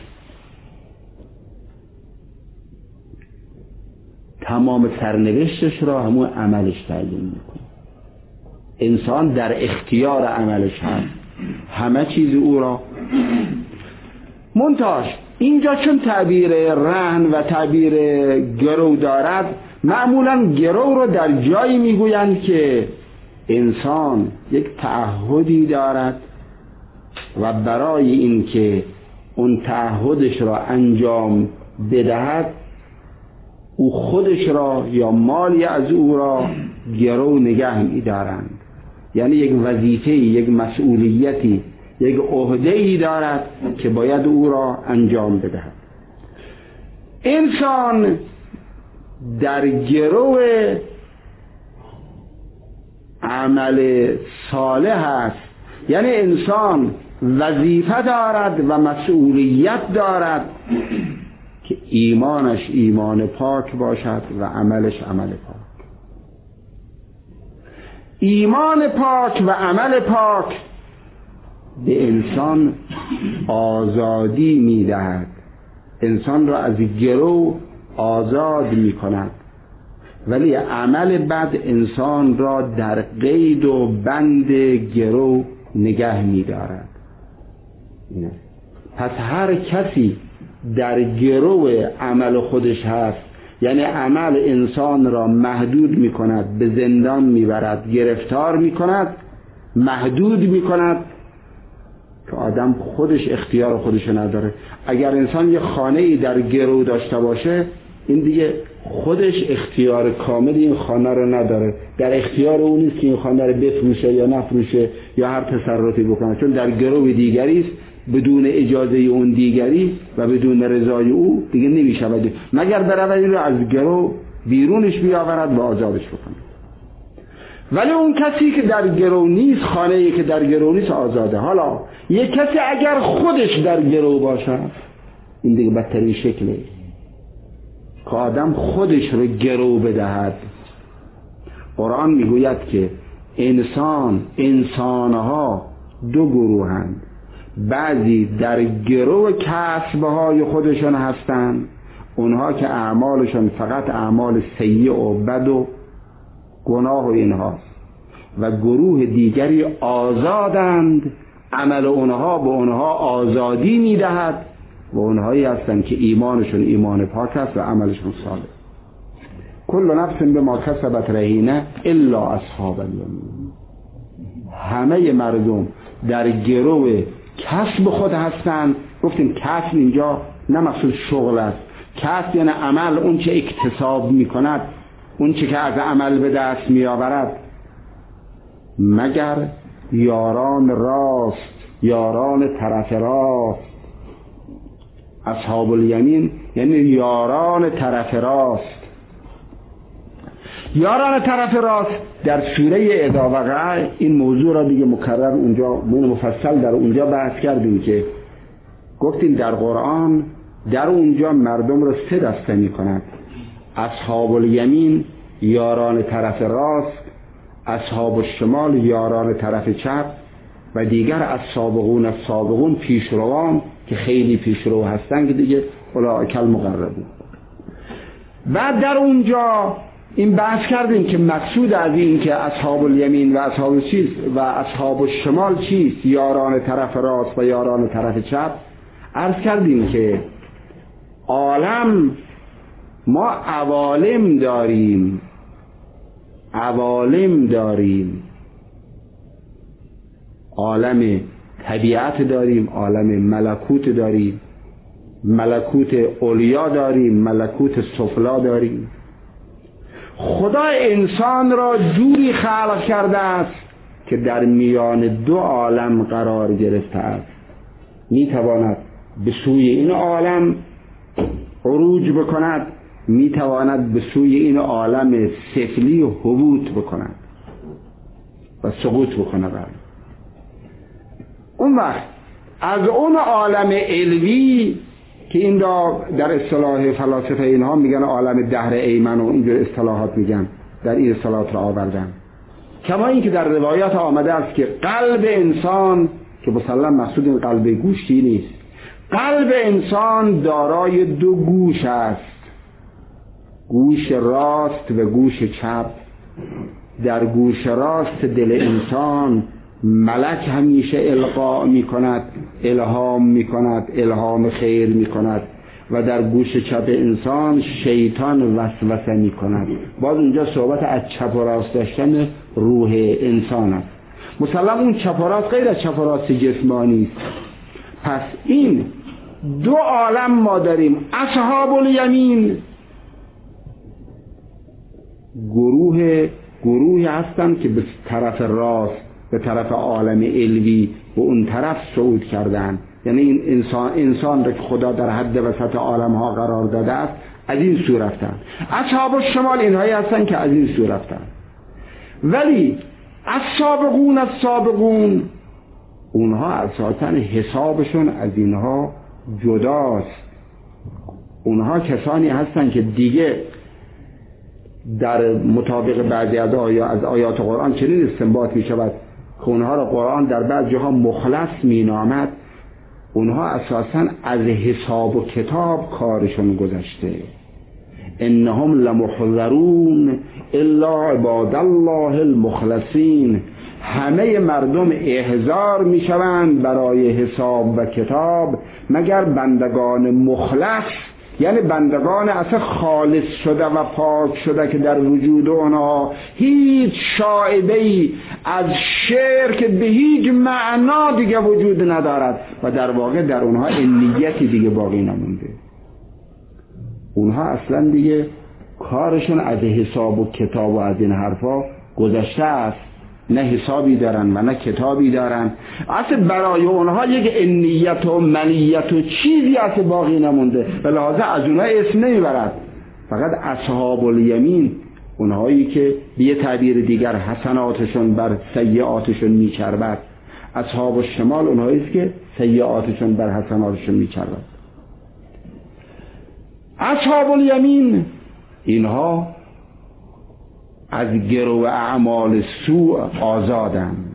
تمام سرنوشتش را همون عملش تعیین میکنه. انسان در اختیار عملش هست، همه چیز او را. منتاش اینجا چون تعبیر رهن و تعبیر گرو دارد، معمولا گرو رو در جایی میگویند که انسان یک تعهدی دارد و برای این که اون تعهدش را انجام بدهد، او خودش را یا مالی از او را گرو نگه می‌دارند. یعنی یک وظیفه، یک مسئولیتی، یک عهده‌ای دارد که باید او را انجام بدهد. انسان در گرو عمل صالح است، یعنی انسان وظیفه دارد و مسئولیت دارد که ایمانش ایمان پاک باشد و عملش عمل پاک. ایمان پاک و عمل پاک به انسان آزادی می‌دهد، انسان را از گرو آزاد می‌کند، ولی عمل بد انسان را در قید و بند گرو نگه می‌دارد. پس هر کسی در گرو عمل خودش هست، یعنی عمل انسان را محدود می‌کند، به زندان می‌برد، گرفتار می‌کند، محدود می‌کند، که آدم خودش اختیار خودش نداره. اگر انسان یه خانه‌ای در گرو داشته باشه، این دیگه خودش اختیار کامل این خانه رو نداره، در اختیار اون نیست که این خانه رو بفروشه یا نفروشه یا هر تصرفی بکنه، چون در گرو دیگری است، بدون اجازه اون دیگری و بدون رضای او دیگه نمی‌شود، مگر برود این رو از گرو بیرونش بیاورد و آزادش بکنه. ولی اون کسی که در گرو نیست، خانه‌ای که در گرو نیست، آزاده. حالا یک کسی اگر خودش در گرو باشد، این دیگه بدترین شکله که آدم خودش رو گرو بدهد. قرآن میگوید که انسانها دو گروهند، بعضی در گرو کسبهای خودشون هستند، اونها که اعمالشون فقط اعمال سیئ و بد و گناه و اینهاست، و گروه دیگری آزادند، عمل اونها به اونها آزادی میدهد و اونهایی هستند که ایمانشون ایمان پاک است و عملشون صالح. کل نفس بما کسبت رهینه الا اصحاب الیمین. همه مردم در گرو کسب خود هستند. گفتیم کسب اینجا نه مقصود شغل است، کسب یعنی عمل، اون چه اکتساب میکند، اون چه که از عمل به دست میآورد، مگر یاران راست، یاران طرف راست. اصحاب الیمین یعنی یاران طرف راست. یاران طرف راست در سوره اذا وقع این موضوع را دیگه مکرر اونجا مفصل در اونجا بحث کردیم که گفتیم در قرآن در اونجا مردم را سه دسته می کند: اصحاب الیمین یاران طرف راست، اصحاب الشمال یاران طرف چپ، و دیگر السابقون پیشروان که خیلی پیشرو هستن که دیگه اولئک المقربون. بعد در اونجا این بحث کردیم که مقصود از این که اصحاب الیمین و اصحاب چیست و اصحاب الشمال چیست، یاران طرف راست و یاران طرف چپ. عرض کردیم که عالم ما عوالم داریم، عالم طبیعت داریم، عالم ملکوت داریم، ملکوت علیا داریم، ملکوت سفلا داریم. خدا انسان را جوری خلق کرده است که در میان دو عالم قرار گرفته است. میتواند به سوی این عالم عروج بکند، میتواند به سوی این عالم سفلی هبوط بکند و سقوط بکند. اون وقت از اون عالم علوی که این در اصطلاح فلاسفه اینها میگن عالم دهر ایمن و اینجور اصطلاحات میگن، در این اصطلاحات را آوردن. کما این که در روایات آمده است که قلب انسان، که مسلم مقصود این قلب گوشتی نیست، قلب انسان دارای دو گوش است، گوش راست و گوش چپ. در گوش راست دل انسان ملک همیشه القا می کند، الهام می کند، الهام خیر می کند، و در گوش چپ انسان شیطان وسوسه می کند. باز اونجا صحبت از چپ و راست داشتن روح انسان است. مسلم اون چپ و راست غیر از چپ و راست جسمانی است. پس این دو عالم ما داریم. اصحاب الیمین گروهی هستن که به طرف راست، به طرف عالم علوی و اون طرف صعود کردن. یعنی این انسان را که خدا در حد وسط عالم ها قرار داده است از این سو رفتن. اصحاب الشمال اینهایی هستن که از این سو رفتن. ولی السابقون اونها اساساً حسابشون از اینها جداست. اونها کسانی هستن که دیگه در مطابق بعضی از آیات قرآن چنین استنباط می شود که اونها را قرآن در بعض جاها مخلص می نامد. اونها اساساً از حساب و کتاب کارشون گذشته. انهم لمحضرون الا عباد الله المخلصین. همه مردم احضار می شوند برای حساب و کتاب مگر بندگان مخلص، یعنی بندگان اصلا خالص شده و پاک شده که در وجود آنها هیچ شائبه‌ای از شرک به هیچ معنا دیگه وجود ندارد و در واقع در اونها نیتی دیگه باقی نمونده. اونها اصلا دیگه کارشون از حساب و کتاب و از این حرفا گذشته است. نه حسابی دارن و نه کتابی دارن. اصلا برای اونها یک نیت و منیت و چیزی اصلا باقی نمونده و لحاظه از اونها اسم نمیبرد. فقط اصحاب الیمین اونهایی که به یه تعبیر دیگر حسناتشون بر سیئاتشون میچربد. اصحاب الشمال اونهایی است که سیئاتشون بر حسناتشون میچربد. اصحاب الیمین اینها از گرو اعمال سوء آزادند.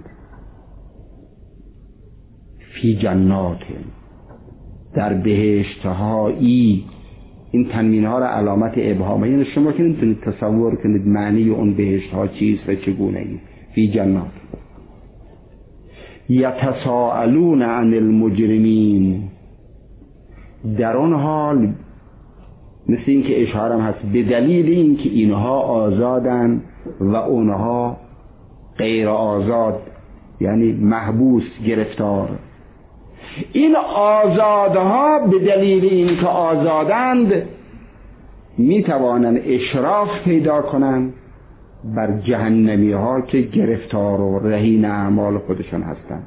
فی جنات، در بهشتهایی. این تنوین ها را علامت ابهامه، یعنی شما که نمیتونید تصور کنید معنی اون بهشت ها چیست و چگونه است. فی جنات یتساءلون عن المجرمین، در آن حال مثل این که اشارم هست به دلیل این که اینها آزادن و اونها غیر آزاد، یعنی محبوس گرفتار. این آزادها به دلیل این که آزادند میتوانند اشراف پیدا کنند بر جهنمی ها که گرفتار و رهین اعمال خودشون هستند.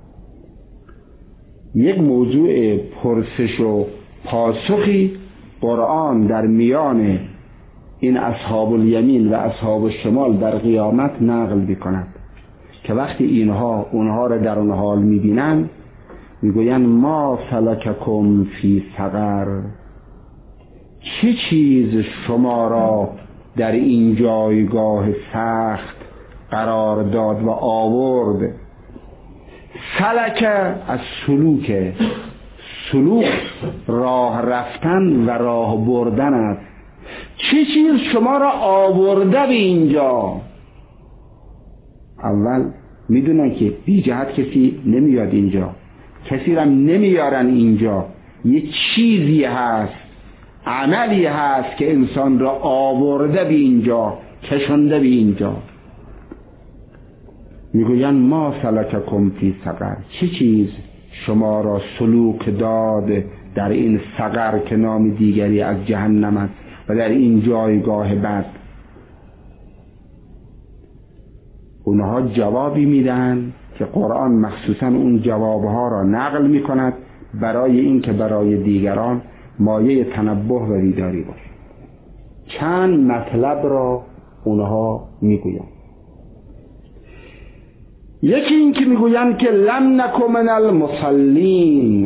یک موضوع پرسش و پاسخی قرآن در میان این اصحاب الیمین و اصحاب الشمال در قیامت نقل می‌کند که وقتی اینها اونها را در اون حال می‌بینند میگویند ما سلککم فی سقر، چه چیز شما را در این جایگاه سخت قرار داد و آورد. سلک از سلوک، سلوک راه رفتن و راه بردن است. چه چیز شما را آورده به اینجا؟ اول میدونن که بی جهت کسی نمیاد اینجا، کسی را نمیارن اینجا. یه چیزی هست، عملی هست که انسان را آورده به اینجا، کشنده به اینجا. میگوین ما سلککم فی سقر، چه چیز شما را سلوک داد در این سقر که نام دیگری از جهنم است و در این جایگاه بد. اونها جوابی میدن که قرآن مخصوصا اون جوابها را نقل میکند برای این که برای دیگران مایه تنبه و بیداری باشه. چند مطلب را اونها میگوین. یکی این که میگوین که لم نکن من المصلین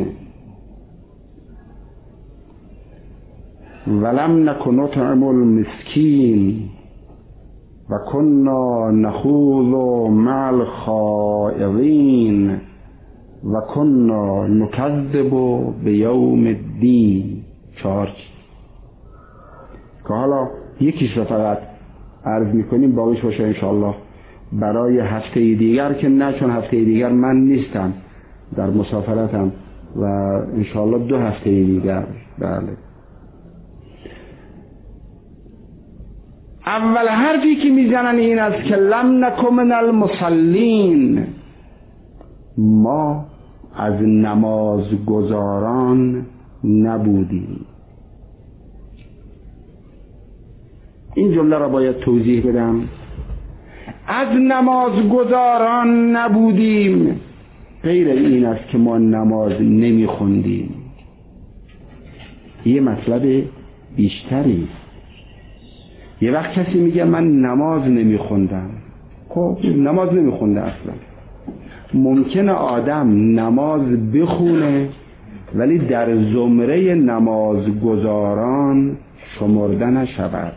ولم نکن نطعم المسکین و کنا نخوض مع الخائضین و کنا نکذب بیوم الدین. 4 که حالا یکیش رو فقط عرض میکنیم، باقیش باشه انشاءالله برای هفته دیگر، که نه چون هفته دیگر من نیستم، در مسافرتم و انشاءالله 2 هفته دیگر. بله. اول حرفی که میزنن این است که لم نکن من المصلین، ما از نماز گزاران نبودیم. این جمله را باید توضیح بدم. از نمازگزاران نبودیم غیر این است که ما نماز نمیخوندیم. یه مطلب بیشتری. یه وقت کسی میگه من نماز نمیخوندم، خب نماز نمیخونده اصلا. ممکنه آدم نماز بخونه ولی در زمره نمازگزاران شمرده نشود،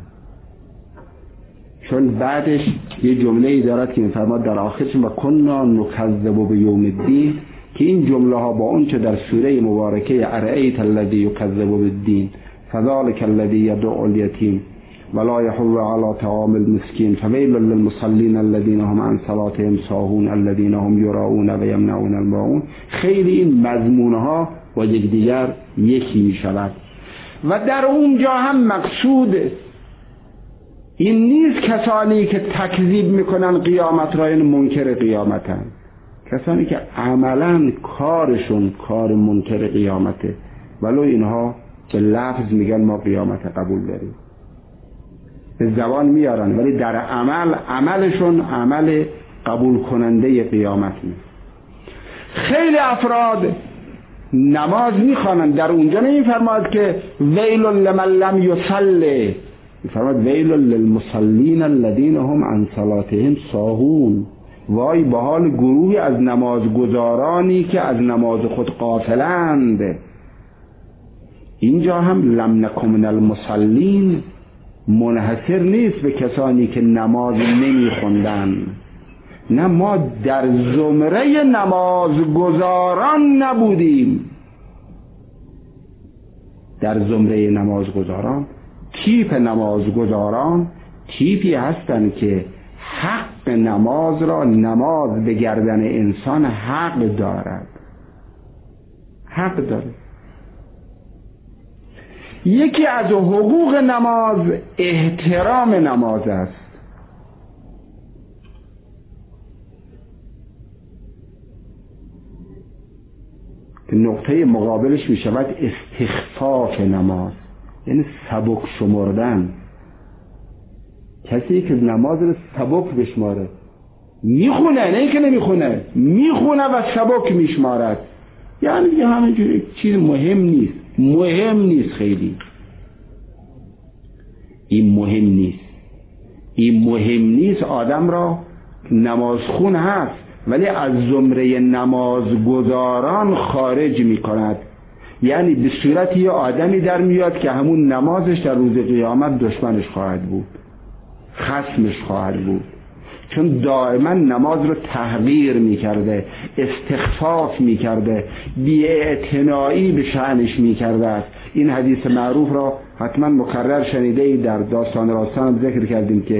چون بعدش یه جمله ای دارد که میفرماد در آخرش و کنا نکذب بیوم الدین، که این جمله ها با اون چه در سوره مبارکه ارأیت الذی یکذب بالدین فذلک الذی یدعو الیتیم ولا یحض علی طعام المسکین فویل للمصلین الذین هم عن صلاتهم ساهون الذین هم یراؤون و یمنعون الماعون، خیلی این مضمونها با یکدیگر یکی می شود. و در اونجا هم مقصود این نیست کسانی که تکذیب میکنن قیامت را، این منکر قیامتن، کسانی که عملا کارشون کار منکر قیامته ولو اینها به لفظ میگن ما قیامت قبول داریم، به زبان میارن ولی در عملشون عمل قبول کننده قیامت نیست. خیلی افراد نماز میخوانند، در اونجا نمیفرماد که ویل لمن لم یصلی، میفرماد ویل للمصلین الذین هم عن صلاتهم ساهون، وای به حال گروهی از نمازگزارانی که از نماز خود غافلند. اینجا هم لم نکن من المصلین منحصر نیست به کسانی که نماز نمیخوندن، نه ما در زمره نمازگزاران نبودیم. در زمره نمازگزاران، تیپ نمازگزاران تیپی هستند که حق نماز را، نماز به گردن انسان حق دارد، حق داره. یکی از حقوق نماز احترام نماز است. که نقطه مقابلش می شود استخفاف نماز، یعنی سبک شمردن. کسی که نماز رو سبک بشماره، میخونه، نه که نمیخونه، میخونه و سبک میشمارد، یعنی دیگه همینجوری چیز مهم نیست، مهم نیست خیلی. این مهم نیست، این مهم نیست آدم را نمازخون هست ولی از زمره نمازگزاران خارج می کند. یعنی به صورت یه آدمی در میاد که همون نمازش در روز قیامت دشمنش خواهد بود، خصمش خواهد بود، چون دائما نماز رو تحقیر میکرده، استخفاف میکرده، بی‌اعتنایی به شأنش میکرده است. این حدیث معروف را حتما مکرر شنیده ای، در داستان راستان ذکر کردیم که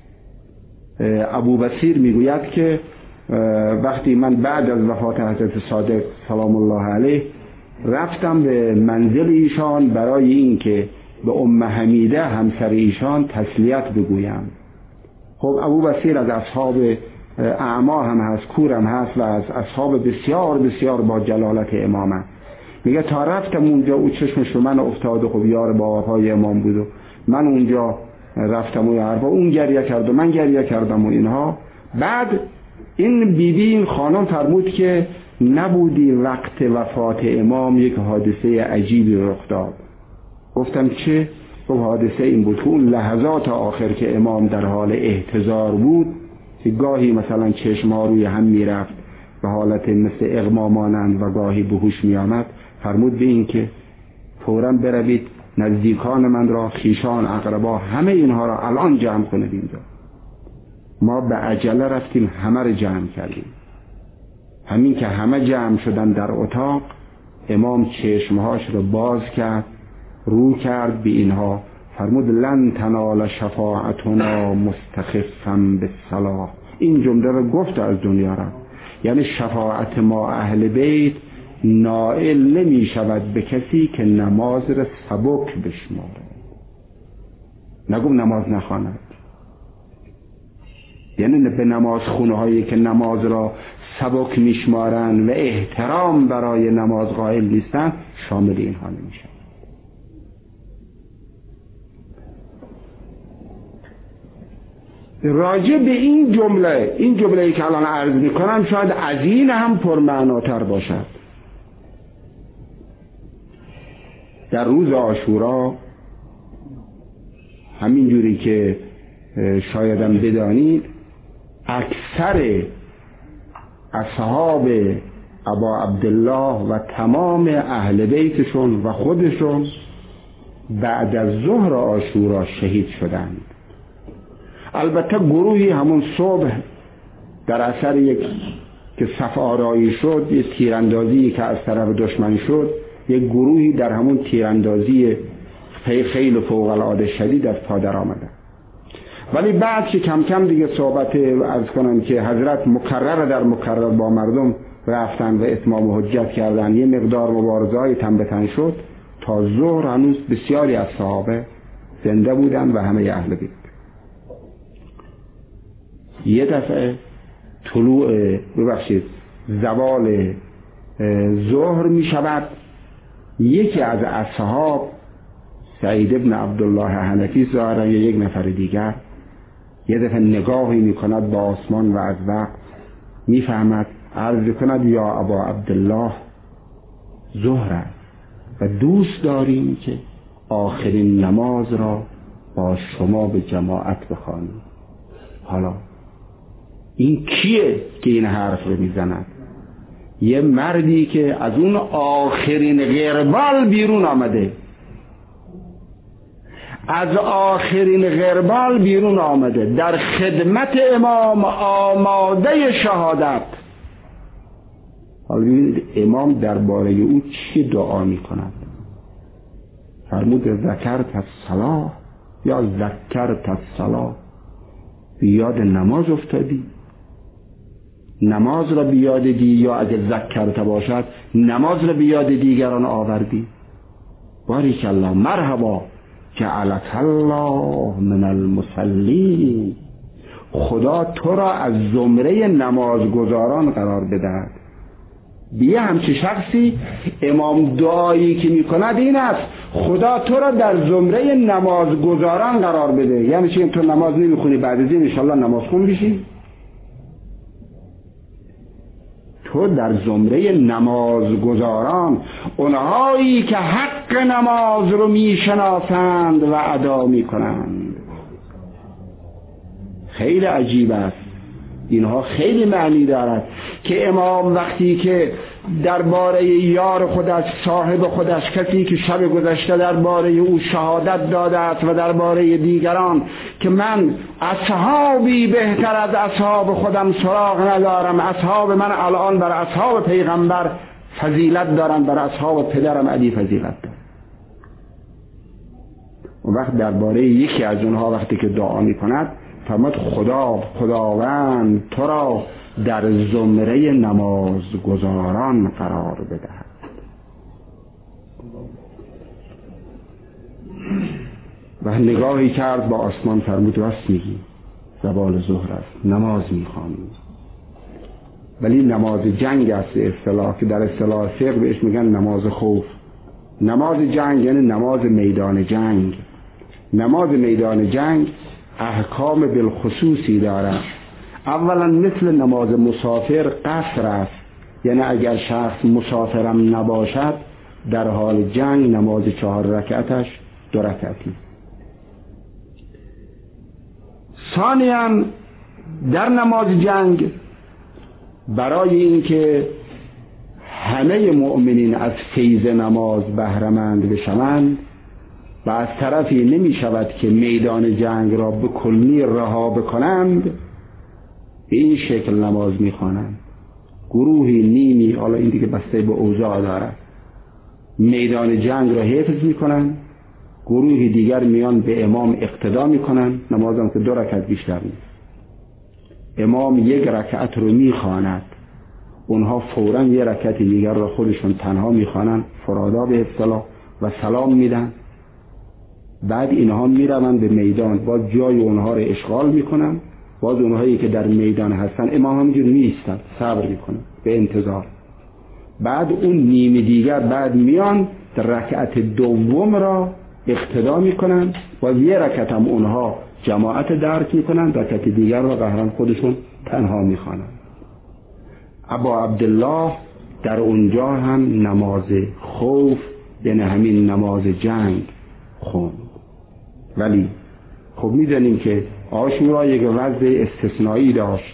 ابو بصیر میگوید که وقتی من بعد از وفات حضرت صادق سلام الله علیه رفتم به منزل ایشان برای این که به ام حمیده همسر ایشان تسلیت بگویم. خب ابو بصیر از اصحاب اعما هم هست، کور هم هست و از اصحاب بسیار بسیار با جلالت امامه. میگه تا رفتم اونجا او چشمش رو من افتاد و خب یار با وفای امام بود و من اونجا رفتم و حرفا، اون گریه کرد و من گریه کردم و اینها. بعد این بیبی این خانم فرمود که نبودی وقت وفات امام یک حادثه عجیبی رخ داد. گفتم چه؟ خب حادثه این بود که اون لحظات آخر که امام در حال احتضار بود که گاهی مثلا چشم‌ها روی هم میرفت به حالت مثل اغما مانند و گاهی به هوش میآمد، فرمود به این که فوراً بروید نزدیکان من را، خیشان، اقربا، همه اینها را الان جمع کنید اینجا. ما به عجله رفتیم، همه را جمع کردیم. همین که همه جمع شدن در اتاق، امام چشمهاش رو باز کرد، رو کرد به اینها، فرمود لن تنال شفاعتنا مستخفا بالصلاة. این جمله رو گفت از دنیا را، یعنی شفاعت ما اهل بیت نائل نمی شود به کسی که نماز را سبک بشمارد، نگم نماز نخواند. یعنی به نماز خونه هایی که نماز را سبک میشمارن و احترام برای نماز قائل نیستن شامل اینها نمیشن. راجع به این جمله که الان عرض میکنم شاید از این هم پرمعناتر باشد. در روز عاشورا همین جوری که شایدم بدانید اکثر اصحاب ابا عبدالله و تمام اهل بیتشون و خودشون بعد از ظهر عاشورا شهید شدند. البته گروهی همون صبح در اثر یک که صف آرایی شد، یک تیراندازی که از طرف دشمن شد، یک گروهی در همون تیراندازی خیلی فوق العاده شدید از پا در آمدن. ولی بعد که کم کم دیگه صحبت عرض کنم که حضرت مکرر با مردم رفتن و اتمام حجت کردن، یه مقدار مبارزه های تن به تن شد. تا ظهر هنوز بسیاری از صحابه زنده بودن و همه اهل بیت. یه دفعه زوال ظهر می شود. یکی از اصحاب سعید ابن عبدالله حنفی ظاهرا یا یک نفر دیگر یه دفعه نگاهی می کند با آسمان و از وقت می فهمد، عرض کند یا ابا عبدالله ظهر است و دوست داریم که آخرین نماز را با شما به جماعت بخوانیم. حالا این کیه که این حرف رو میزند؟ یه مردی که از اون آخرین غربال بیرون آمده، از آخرین غربال بیرون آمده، در خدمت امام آماده شهادت. حالا ببینید امام درباره او چی دعا می کند؟ فرمود ذکرت الصلاة یا ذکرت الصلاة، بیاد نماز افتادی، نماز را بیاد دی، یا اگه ذکرت باشد نماز را بیاد دیگران آوردی. باریک الله، مرحبا، جعلک الله من المصلین، خدا تو را از زمره نمازگزاران قرار بدهد. بیه همچه شخصی امام دعایی که میکند این است خدا تو را در زمره نمازگزاران قرار بده. یعنی چی؟ تو نماز نمیخونی بعد از این انشالله نماز خون بشی؟ تو در زمره نمازگزاران، اونهایی که حق نماز رو میشناسند و ادا میکنند. خیلی عجیب است، اینها خیلی معنی دارد که امام وقتی که درباره یار خودش، صاحب خودش، کسی که شب گذشته درباره او شهادت داده است و درباره دیگران که من اصحابی بهتر از اصحاب خودم سراغ ندارم، اصحاب من الان بر اصحاب پیغمبر فضیلت دارن، بر اصحاب پدرم علی فضیلت دارن. و وقت درباره یکی از اونها وقتی که دعا می کند فرمود خداوند تو را در زمره نمازگزاران قرار بدهد. و نگاهی کرد با آسمان، فرمود راست میگی، زوال ظهر است، نماز میخوانیم، ولی نماز جنگ است اصطلاح، که در اصطلاح فقه بهش میگن نماز خوف. نماز جنگ یعنی نماز میدان جنگ. نماز میدان جنگ احکام بالخصوصی دارد. اولا مثل نماز مسافر قصر است، یعنی اگر شخص مسافرم نباشد در حال جنگ نماز 4 رکعتش 2 رکعتی. ثانیاً در نماز جنگ برای اینکه همه مؤمنین از فیض نماز بهره‌مند بشوند و از طرفی نمی شود که میدان جنگ را به کلی رها بکنند، به این شکل نماز می خوانند. گروهی نیمی، حالا این دیگه بسته به اوضاع دارد، میدان جنگ را حفظ می کنند، گروهی دیگر میان به امام اقتدا می کنند، نمازم که 2 رکعت بیشتر نیست. امام 1 رکعت رو می خواند، اونها فوراً 1 رکعت دیگر را خودشون تنها می خوانند، فرادا به اصطلاح، و سلام میدن. بعد اینها میروند به میدان، باز جای اونها رو اشغال میکنن باز اونهایی که در میدان هستن امام همینجور میستن صبر میکنن به انتظار. بعد اون نیمه دیگر بعد میان در رکعت دوم را اقتدا میکنن و یه رکعت هم اونها جماعت درک میکنن، رکعت دیگر را قهرن خودشون تنها میخوانن. ابا عبدالله در اونجا هم نماز خوف یعنی همین نماز جنگ خوند. ولی خب میدونیم که عاشورا یک وضع استثنایی داشت.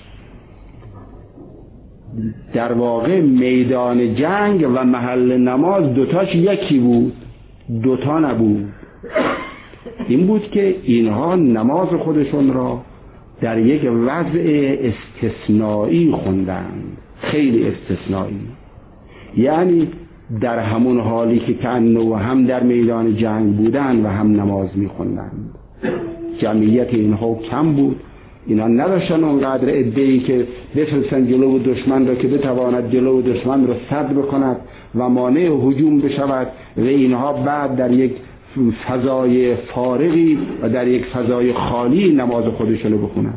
در واقع میدان جنگ و محل نماز دوتاش یکی بود، دوتا نبود. این بود که اینها نماز خودشون را در یک وضع استثنایی خوندند، خیلی استثنایی. یعنی در همون حالی که کانه هم در میدان جنگ بودند و هم نماز میخوندند. جمعیت اینها کم بود، اینا نداشتن اونقدر عده‌ای که بفرستن جلو دشمن را که بتواند جلو دشمن را سد بکند و مانع هجوم بشود و اینها بعد در یک فضای فارغی و در یک فضای خالی نماز خودشون رو بخونن.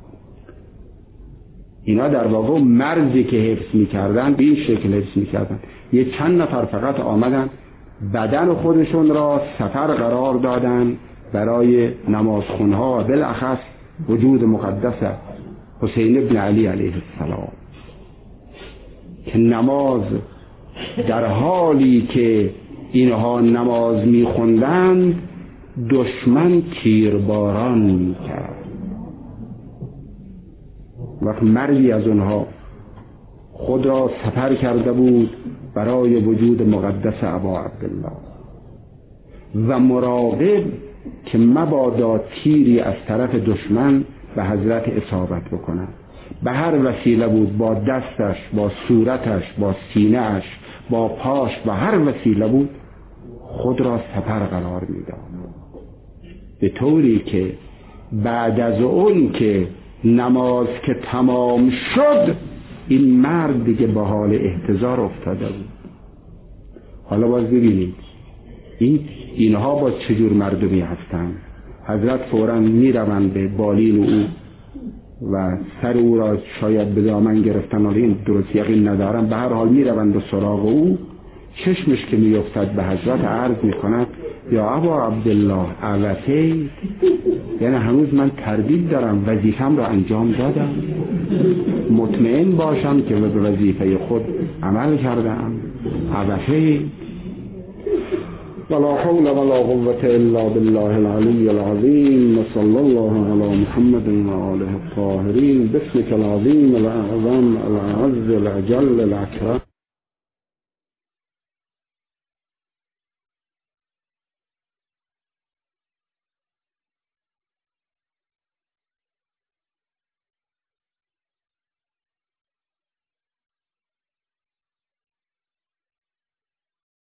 اینا در واقع مرزی که حفظ می‌کردن به این شکل حفظ می‌کردن. یه چند نفر فقط آمدن بدن خودشون را سفر قرار دادن برای نمازخونها و بالاخص وجود مقدس حسین ابن علی علیه السلام که نماز در حالی که اینها نماز می‌خوندند دشمن تیرباران می‌کرد. وقت مردی از اونها خود را سپر کرده بود برای وجود مقدس ابا عبدالله و مراقب که مبادا تیری از طرف دشمن به حضرت اصابت بکنه. به هر وسیله بود، با دستش، با صورتش، با سینه‌اش، با پاش، به هر وسیله بود خود را سپر قرار میداد، به طوری که بعد از اون که نماز که تمام شد این مرد دیگه به حال احتضار افتاده بود. حالا باز ببینید اینها با چجور مردمی هستند. حضرت فوراً میروند به بالین او و سر او را شاید به دامن گرفتن، ولی این درست یقین ندارم، به هر حال میروند به سراغ او. چشمش که میافتد به حضرت عرض میکند یا ابا عبدالله اوتید، یعنی هنوز من تردید دارم، وظیفم را انجام دادم، مطمئن باشم که به وظیفه خود عمل کردم. اوتید ولا حول ولا قوة الا بالله العلی العظیم. صلی الله علی محمد و آله الطاهرین. بسمك العظیم الاعظم العز الاجل الاکرم.